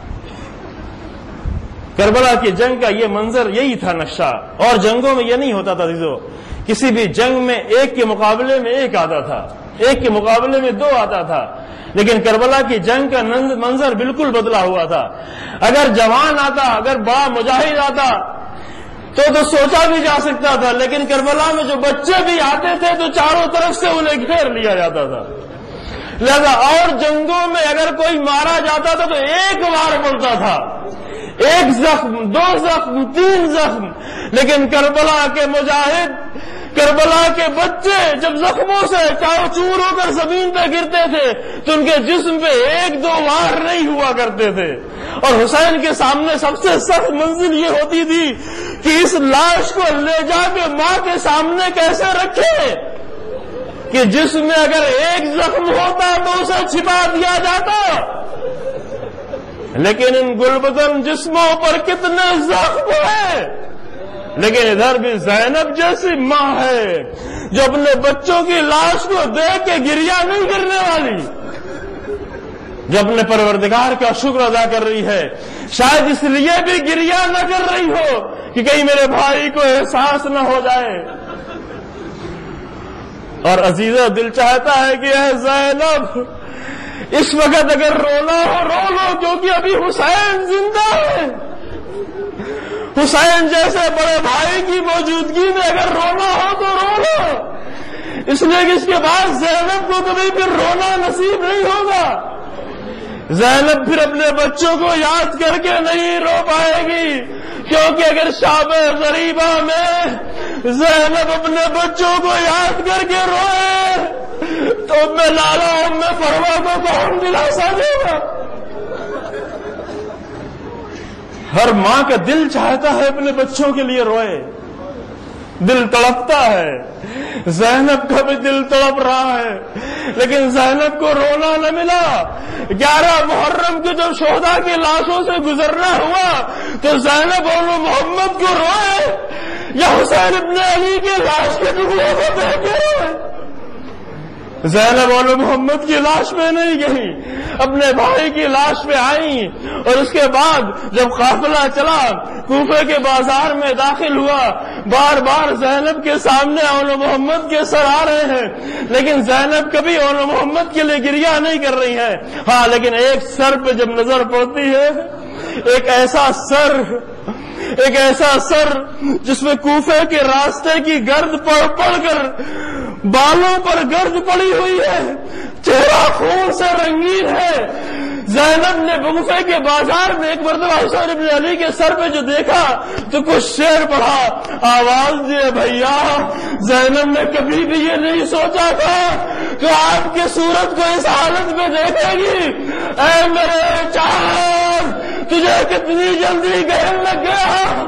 کربلا کی جنگ کا یہ منظر یہی تھا نقشہ. اور جنگوں میں یہ نہیں ہوتا تھا عزیزو، کسی بھی جنگ میں ایک کے مقابلے میں ایک آتا تھا، ایک کے مقابلے میں دو آتا تھا، لیکن کربلا کی جنگ کا منظر بالکل بدلا ہوا تھا. اگر جوان آتا، اگر بڑا مجاہد آتا تو سوچا بھی جا سکتا تھا، لیکن کربلا میں جو بچے بھی آتے تھے تو چاروں طرف سے انہیں گھیر لیا جاتا تھا. لہذا اور جنگوں میں اگر کوئی مارا جاتا تھا تو ایک وار پڑتا تھا، ایک زخم، دو زخم، تین زخم، لیکن کربلا کے مجاہد، کربلا کے بچے جب زخموں سے چاروں چور ہو کر زمین پہ گرتے تھے تو ان کے جسم پہ ایک دو وار نہیں ہوا کرتے تھے. اور حسین کے سامنے سب سے سخت منزل یہ ہوتی تھی کہ اس لاش کو لے جا کے ماں کے سامنے کیسے رکھے کہ جس میں اگر ایک زخم ہوتا تو اسے چھپا دیا جاتا. لیکن ان گلبدن جسموں پر کتنے زخم ہیں، لیکن ادھر بھی زینب جیسی ماں ہے جو اپنے بچوں کی لاش کو دیکھ کے گریا نہیں کرنے والی، جو اپنے پروردگار کا شکر ادا کر رہی ہے. شاید اس لیے بھی گریا نہ کر رہی ہو کہ کہیں میرے بھائی کو احساس نہ ہو جائے. اور عزیزہ دل چاہتا ہے کہ اے زینب اس وقت اگر رونا ہو رو لو، کیونکہ ابھی حسین زندہ ہے. حسین جیسے بڑے بھائی کی موجودگی میں اگر رونا ہو تو رو لو، اس لیے کہ اس کے بعد زینب کو کبھی پھر رونا نصیب نہیں ہوگا. زینب پھر اپنے بچوں کو یاد کر کے نہیں رو پائے گی، کیونکہ اگر شب غریبہ میں زینب اپنے بچوں کو یاد کر کے روئے تو میں لالا میں فروا کو کون دلاسا دے گا؟ ہر ماں کا دل چاہتا ہے اپنے بچوں کے لیے روئے، دل تڑپتا ہے. زینب کا بھی دل تڑپ رہا ہے، لیکن زینب کو رونا نہ ملا. 11 محرم کے جب شہداء کی لاشوں سے گزرنا ہوا تو زینب اور محمد کو روئے یا حسین ابن علی کی لاش کے ٹکڑے کو دیکھ کے روئے؟ زینب اور محمد کی لاش پہ نہیں گئی، اپنے بھائی کی لاش پہ آئی، اور اس کے بعد جب قافلہ چلا کوفے کے بازار میں داخل ہوا، بار بار زینب کے سامنے اول محمد کے سر آ رہے ہیں، لیکن زینب کبھی اول محمد کے لیے گریہ نہیں کر رہی ہے۔ ہاں لیکن ایک سر پہ جب نظر پڑتی ہے، ایک ایسا سر جس میں کوفے کے راستے کی گرد پڑ کر بالوں پر گرد پڑی ہوئی ہے، چہرہ خون سے رنگین ہے۔ زینب نے کوفے کے بازار میں ایک مرتبہ حسین ابن علی کے سر پہ جو دیکھا تو کچھ شعر پڑھا، آواز دے بھیا۔ زینب نے کبھی بھی یہ نہیں سوچا تھا کہ آپ کی صورت کو اس حالت میں دیکھے گی۔ اے میرے چاند، تجھے کتنی جلدی گہن لگ گیا۔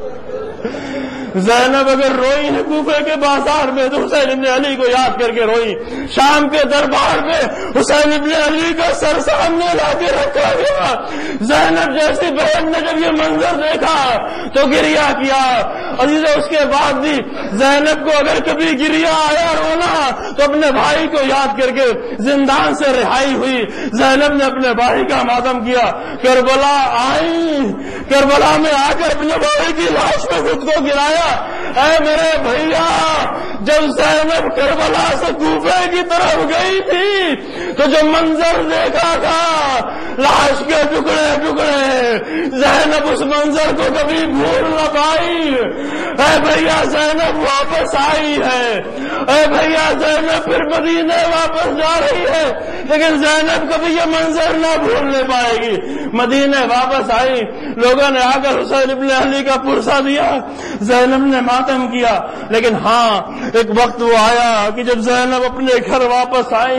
زینب اگر روئی ہے کوفے کے بازار میں تو حسین ابن علی کو یاد کر کے روئی۔ شام کے دربار میں حسین ابن علی کا سر سامنے لا کے رکھا گیا۔ زینب جیسی بہن نے جب یہ منظر دیکھا تو گریہ کیا۔ اور اس کے بعد بھی زینب کو اگر کبھی گریہ آیا رونا تو اپنے بھائی کو یاد کر کے زندان سے رہائی ہوئی زینب نے اپنے بھائی کا ماتم کیا۔ کربلا آئی، کربلا میں آ کر اپنے بھائی کی لاش پہ خود کو گرایا۔ اے میرے بھیا، جب زینب کربلا سے کوفے کی طرف گئی تھی تو جو منظر دیکھا تھا، لاش کے ٹکڑے ٹکڑے، زینب اس منظر کو کبھی بھول نہ پائی۔ اے بھیا زینب واپس آئی ہے، اے بھیا زینب پھر مدینے واپس جا رہی ہے، لیکن زینب کبھی یہ منظر نہ بھولنے پائے گی۔ مدینے واپس آئی، لوگوں نے آ کر حسین ابن علی کا پرسہ دیا، زینب نے ماتم کیا۔ لیکن ہاں ایک وقت وہ آیا کہ جب زینب اپنے گھر واپس آئی،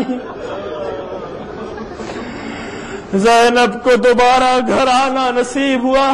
زینب کو دوبارہ گھر آنا نصیب ہوا۔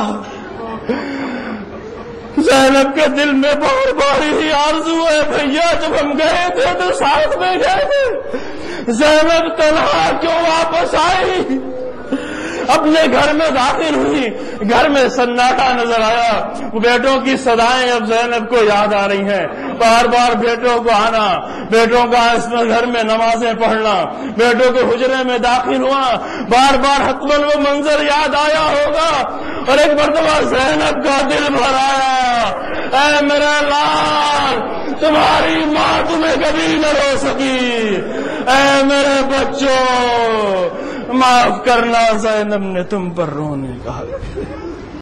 زینب کے دل میں بار بار ہی آرزو ہے، بھیا جب ہم گئے تھے تو ساتھ میں گئے تھے، زینب تنہا کیوں واپس آئی؟ اپنے گھر میں داخل ہوئی، گھر میں سناٹا نظر آیا، بیٹوں کی صدائیں اب زینب کو یاد آ رہی ہیں، بار بار بیٹوں کو آنا، بیٹوں کا اس میں گھر میں نمازیں پڑھنا، بیٹوں کے حجرے میں داخل ہوا، بار بار حتمن وہ منظر یاد آیا ہوگا۔ اور ایک مرتبہ زینب کا دل بھر آیا، اے میرے لال، تمہاری ماں تمہیں کبھی نہ رو سکی، اے میرے بچوں معاف کرنا، زینب نے تم پر رونے کا حق۔